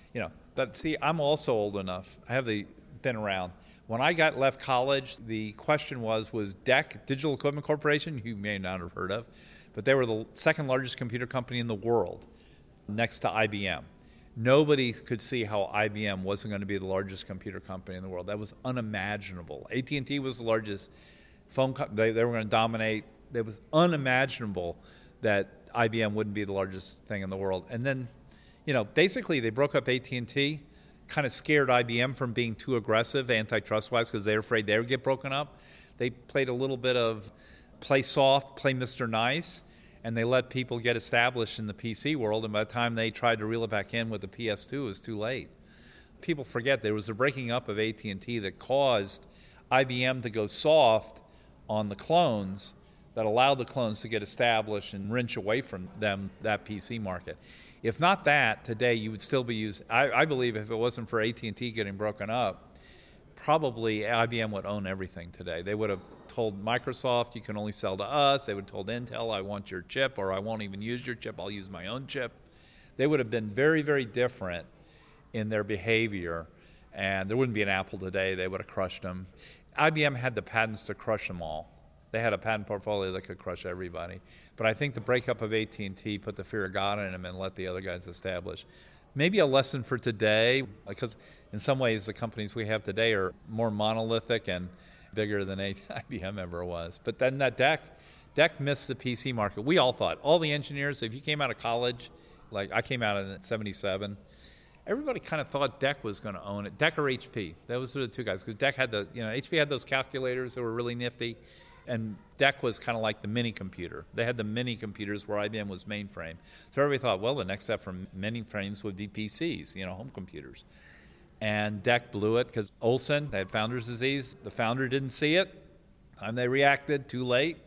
[SPEAKER 3] but see, I'm also old enough. I have been around. When I left college, the question was DEC, Digital Equipment Corporation, you may not have heard of, but they were the second largest computer company in the world, next to IBM. Nobody could see how IBM wasn't going to be the largest computer company in the world. That was unimaginable. AT&T was the largest phone company. They were going to dominate. It was unimaginable that IBM wouldn't be the largest thing in the world. And then, basically they broke up AT&T, kind of scared IBM from being too aggressive antitrust-wise because they were afraid they would get broken up. They played a little bit of play soft, play Mr. Nice, and they let people get established in the PC world, and by the time they tried to reel it back in with the PS2, it was too late. People forget there was a breaking up of AT&T that caused IBM to go soft on the clones that allowed the clones to get established and wrench away from them that PC market. If not that, today you would still be using, I believe if it wasn't for AT&T getting broken up, probably IBM would own everything today. They would have told Microsoft, you can only sell to us. They would have told Intel, I want your chip, or I won't even use your chip, I'll use my own chip. They would have been very, very different in their behavior. And there wouldn't be an Apple today. They would have crushed them. IBM had the patents to crush them all. They had a patent portfolio that could crush everybody. But I think the breakup of AT&T put the fear of God in them and let the other guys establish. Maybe a lesson for today, because in some ways the companies we have today are more monolithic and bigger than IBM ever was. But then that DEC missed the PC market. We all thought, all the engineers, if you came out of college, like I came out in '77, everybody kind of thought DEC was going to own it. DEC or HP. Those were the two guys, because DEC had HP had those calculators that were really nifty, and DEC was kind of like the mini computer. They had the mini computers where IBM was mainframe. So everybody thought, well, the next step from mini frames would be PCs, home computers. And DEC blew it because Olson, they had founder's disease. The founder didn't see it, and they reacted too late.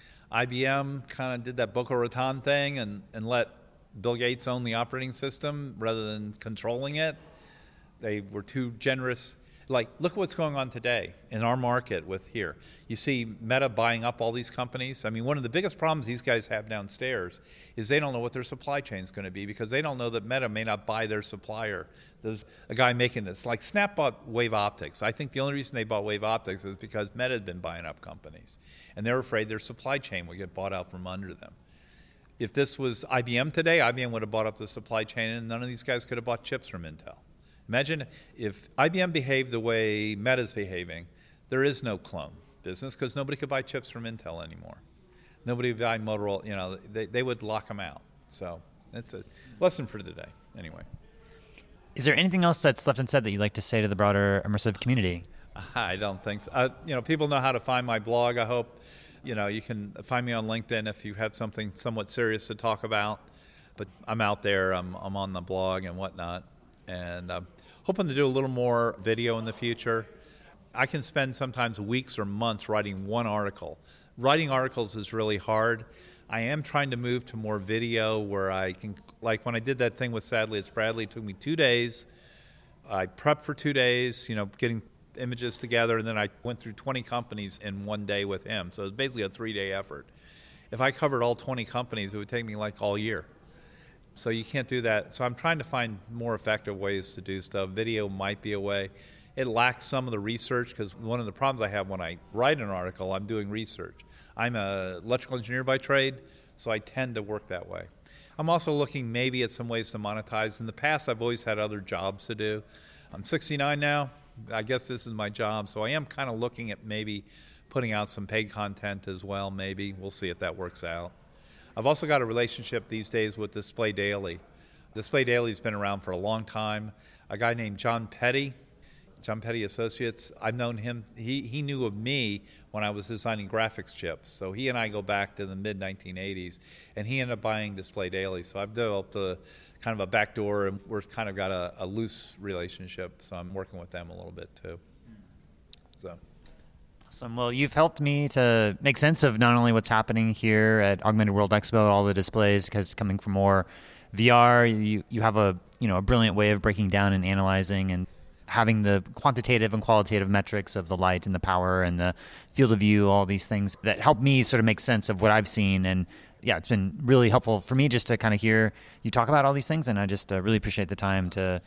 [SPEAKER 3] IBM kind of did that Boca Raton thing and let Bill Gates own the operating system rather than controlling it. They were too generous. Like, look what's going on today in our market with here. You see Meta buying up all these companies. I mean, one of the biggest problems these guys have downstairs is they don't know what their supply chain is going to be, because they don't know that Meta may not buy their supplier. There's a guy making this. Like, Snap bought Wave Optics. I think the only reason they bought Wave Optics is because Meta had been buying up companies, and they're afraid their supply chain would get bought out from under them. If this was IBM today, IBM would have bought up the supply chain, and none of these guys could have bought chips from Intel. Imagine if IBM behaved the way Meta's behaving, there is no clone business, because nobody could buy chips from Intel anymore. Nobody would buy Motorola. They would lock them out. So that's a lesson for today. Anyway.
[SPEAKER 4] Is there anything else that's left unsaid that you'd like to say to the broader immersive community?
[SPEAKER 3] I don't think so. People know how to find my blog, I hope. You can find me on LinkedIn if you have something somewhat serious to talk about. But I'm out there. I'm on the blog and whatnot. And I'm hoping to do a little more video in the future. I can spend sometimes weeks or months writing one article. Writing articles is really hard. I am trying to move to more video where I can, like when I did that thing with Sadly It's Bradley, it took me 2 days. I prepped for 2 days, getting images together, and then I went through 20 companies in 1 day with him. So it was basically a 3-day effort. If I covered all 20 companies, it would take me like all year. So you can't do that. So I'm trying to find more effective ways to do stuff. Video might be a way. It lacks some of the research, because one of the problems I have when I write an article, I'm doing research. I'm an electrical engineer by trade, so I tend to work that way. I'm also looking maybe at some ways to monetize. In the past, I've always had other jobs to do. I'm 69 now. I guess this is my job. So I am kind of looking at maybe putting out some paid content as well, maybe. We'll see if that works out. I've also got a relationship these days with Display Daily. Display Daily's been around for a long time. A guy named John Petty Associates, I've known him. He knew of me when I was designing graphics chips. So he and I go back to the mid-1980s, and he ended up buying Display Daily. So I've developed a kind of a backdoor, and we've kind of got a loose relationship. So I'm working with them a little bit too. So.
[SPEAKER 4] Awesome. Well, you've helped me to make sense of not only what's happening here at Augmented World Expo, all the displays, because coming from more VR, you have a brilliant way of breaking down and analyzing and having the quantitative and qualitative metrics of the light and the power and the field of view, all these things that help me sort of make sense of what I've seen. And yeah, it's been really helpful for me just to kind of hear you talk about all these things, and I just really appreciate the time to.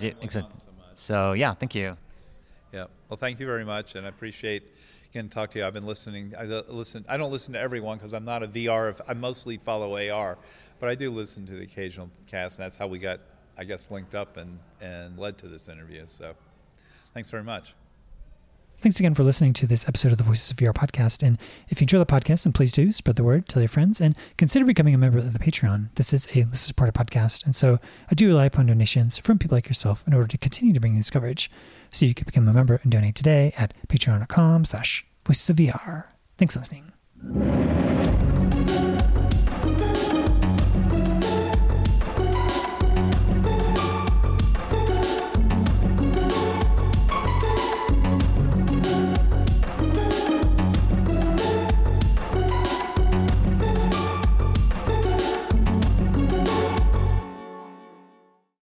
[SPEAKER 4] So yeah, thank you.
[SPEAKER 3] Yeah. Well, thank you very much, and I appreciate getting to talk to you. I've been listening. I don't listen to everyone because I'm not a VR. I mostly follow AR, but I do listen to the occasional cast, and that's how we got, I guess, linked up and led to this interview. So thanks very much.
[SPEAKER 2] Thanks again for listening to this episode of the Voices of VR podcast. And if you enjoy the podcast, then please do spread the word, tell your friends, and consider becoming a member of the Patreon. This is a listener supported podcast, and so I do rely upon donations from people like yourself in order to continue to bring this coverage. So you can become a member and donate today at patreon.com/voicesofvr. Thanks for listening.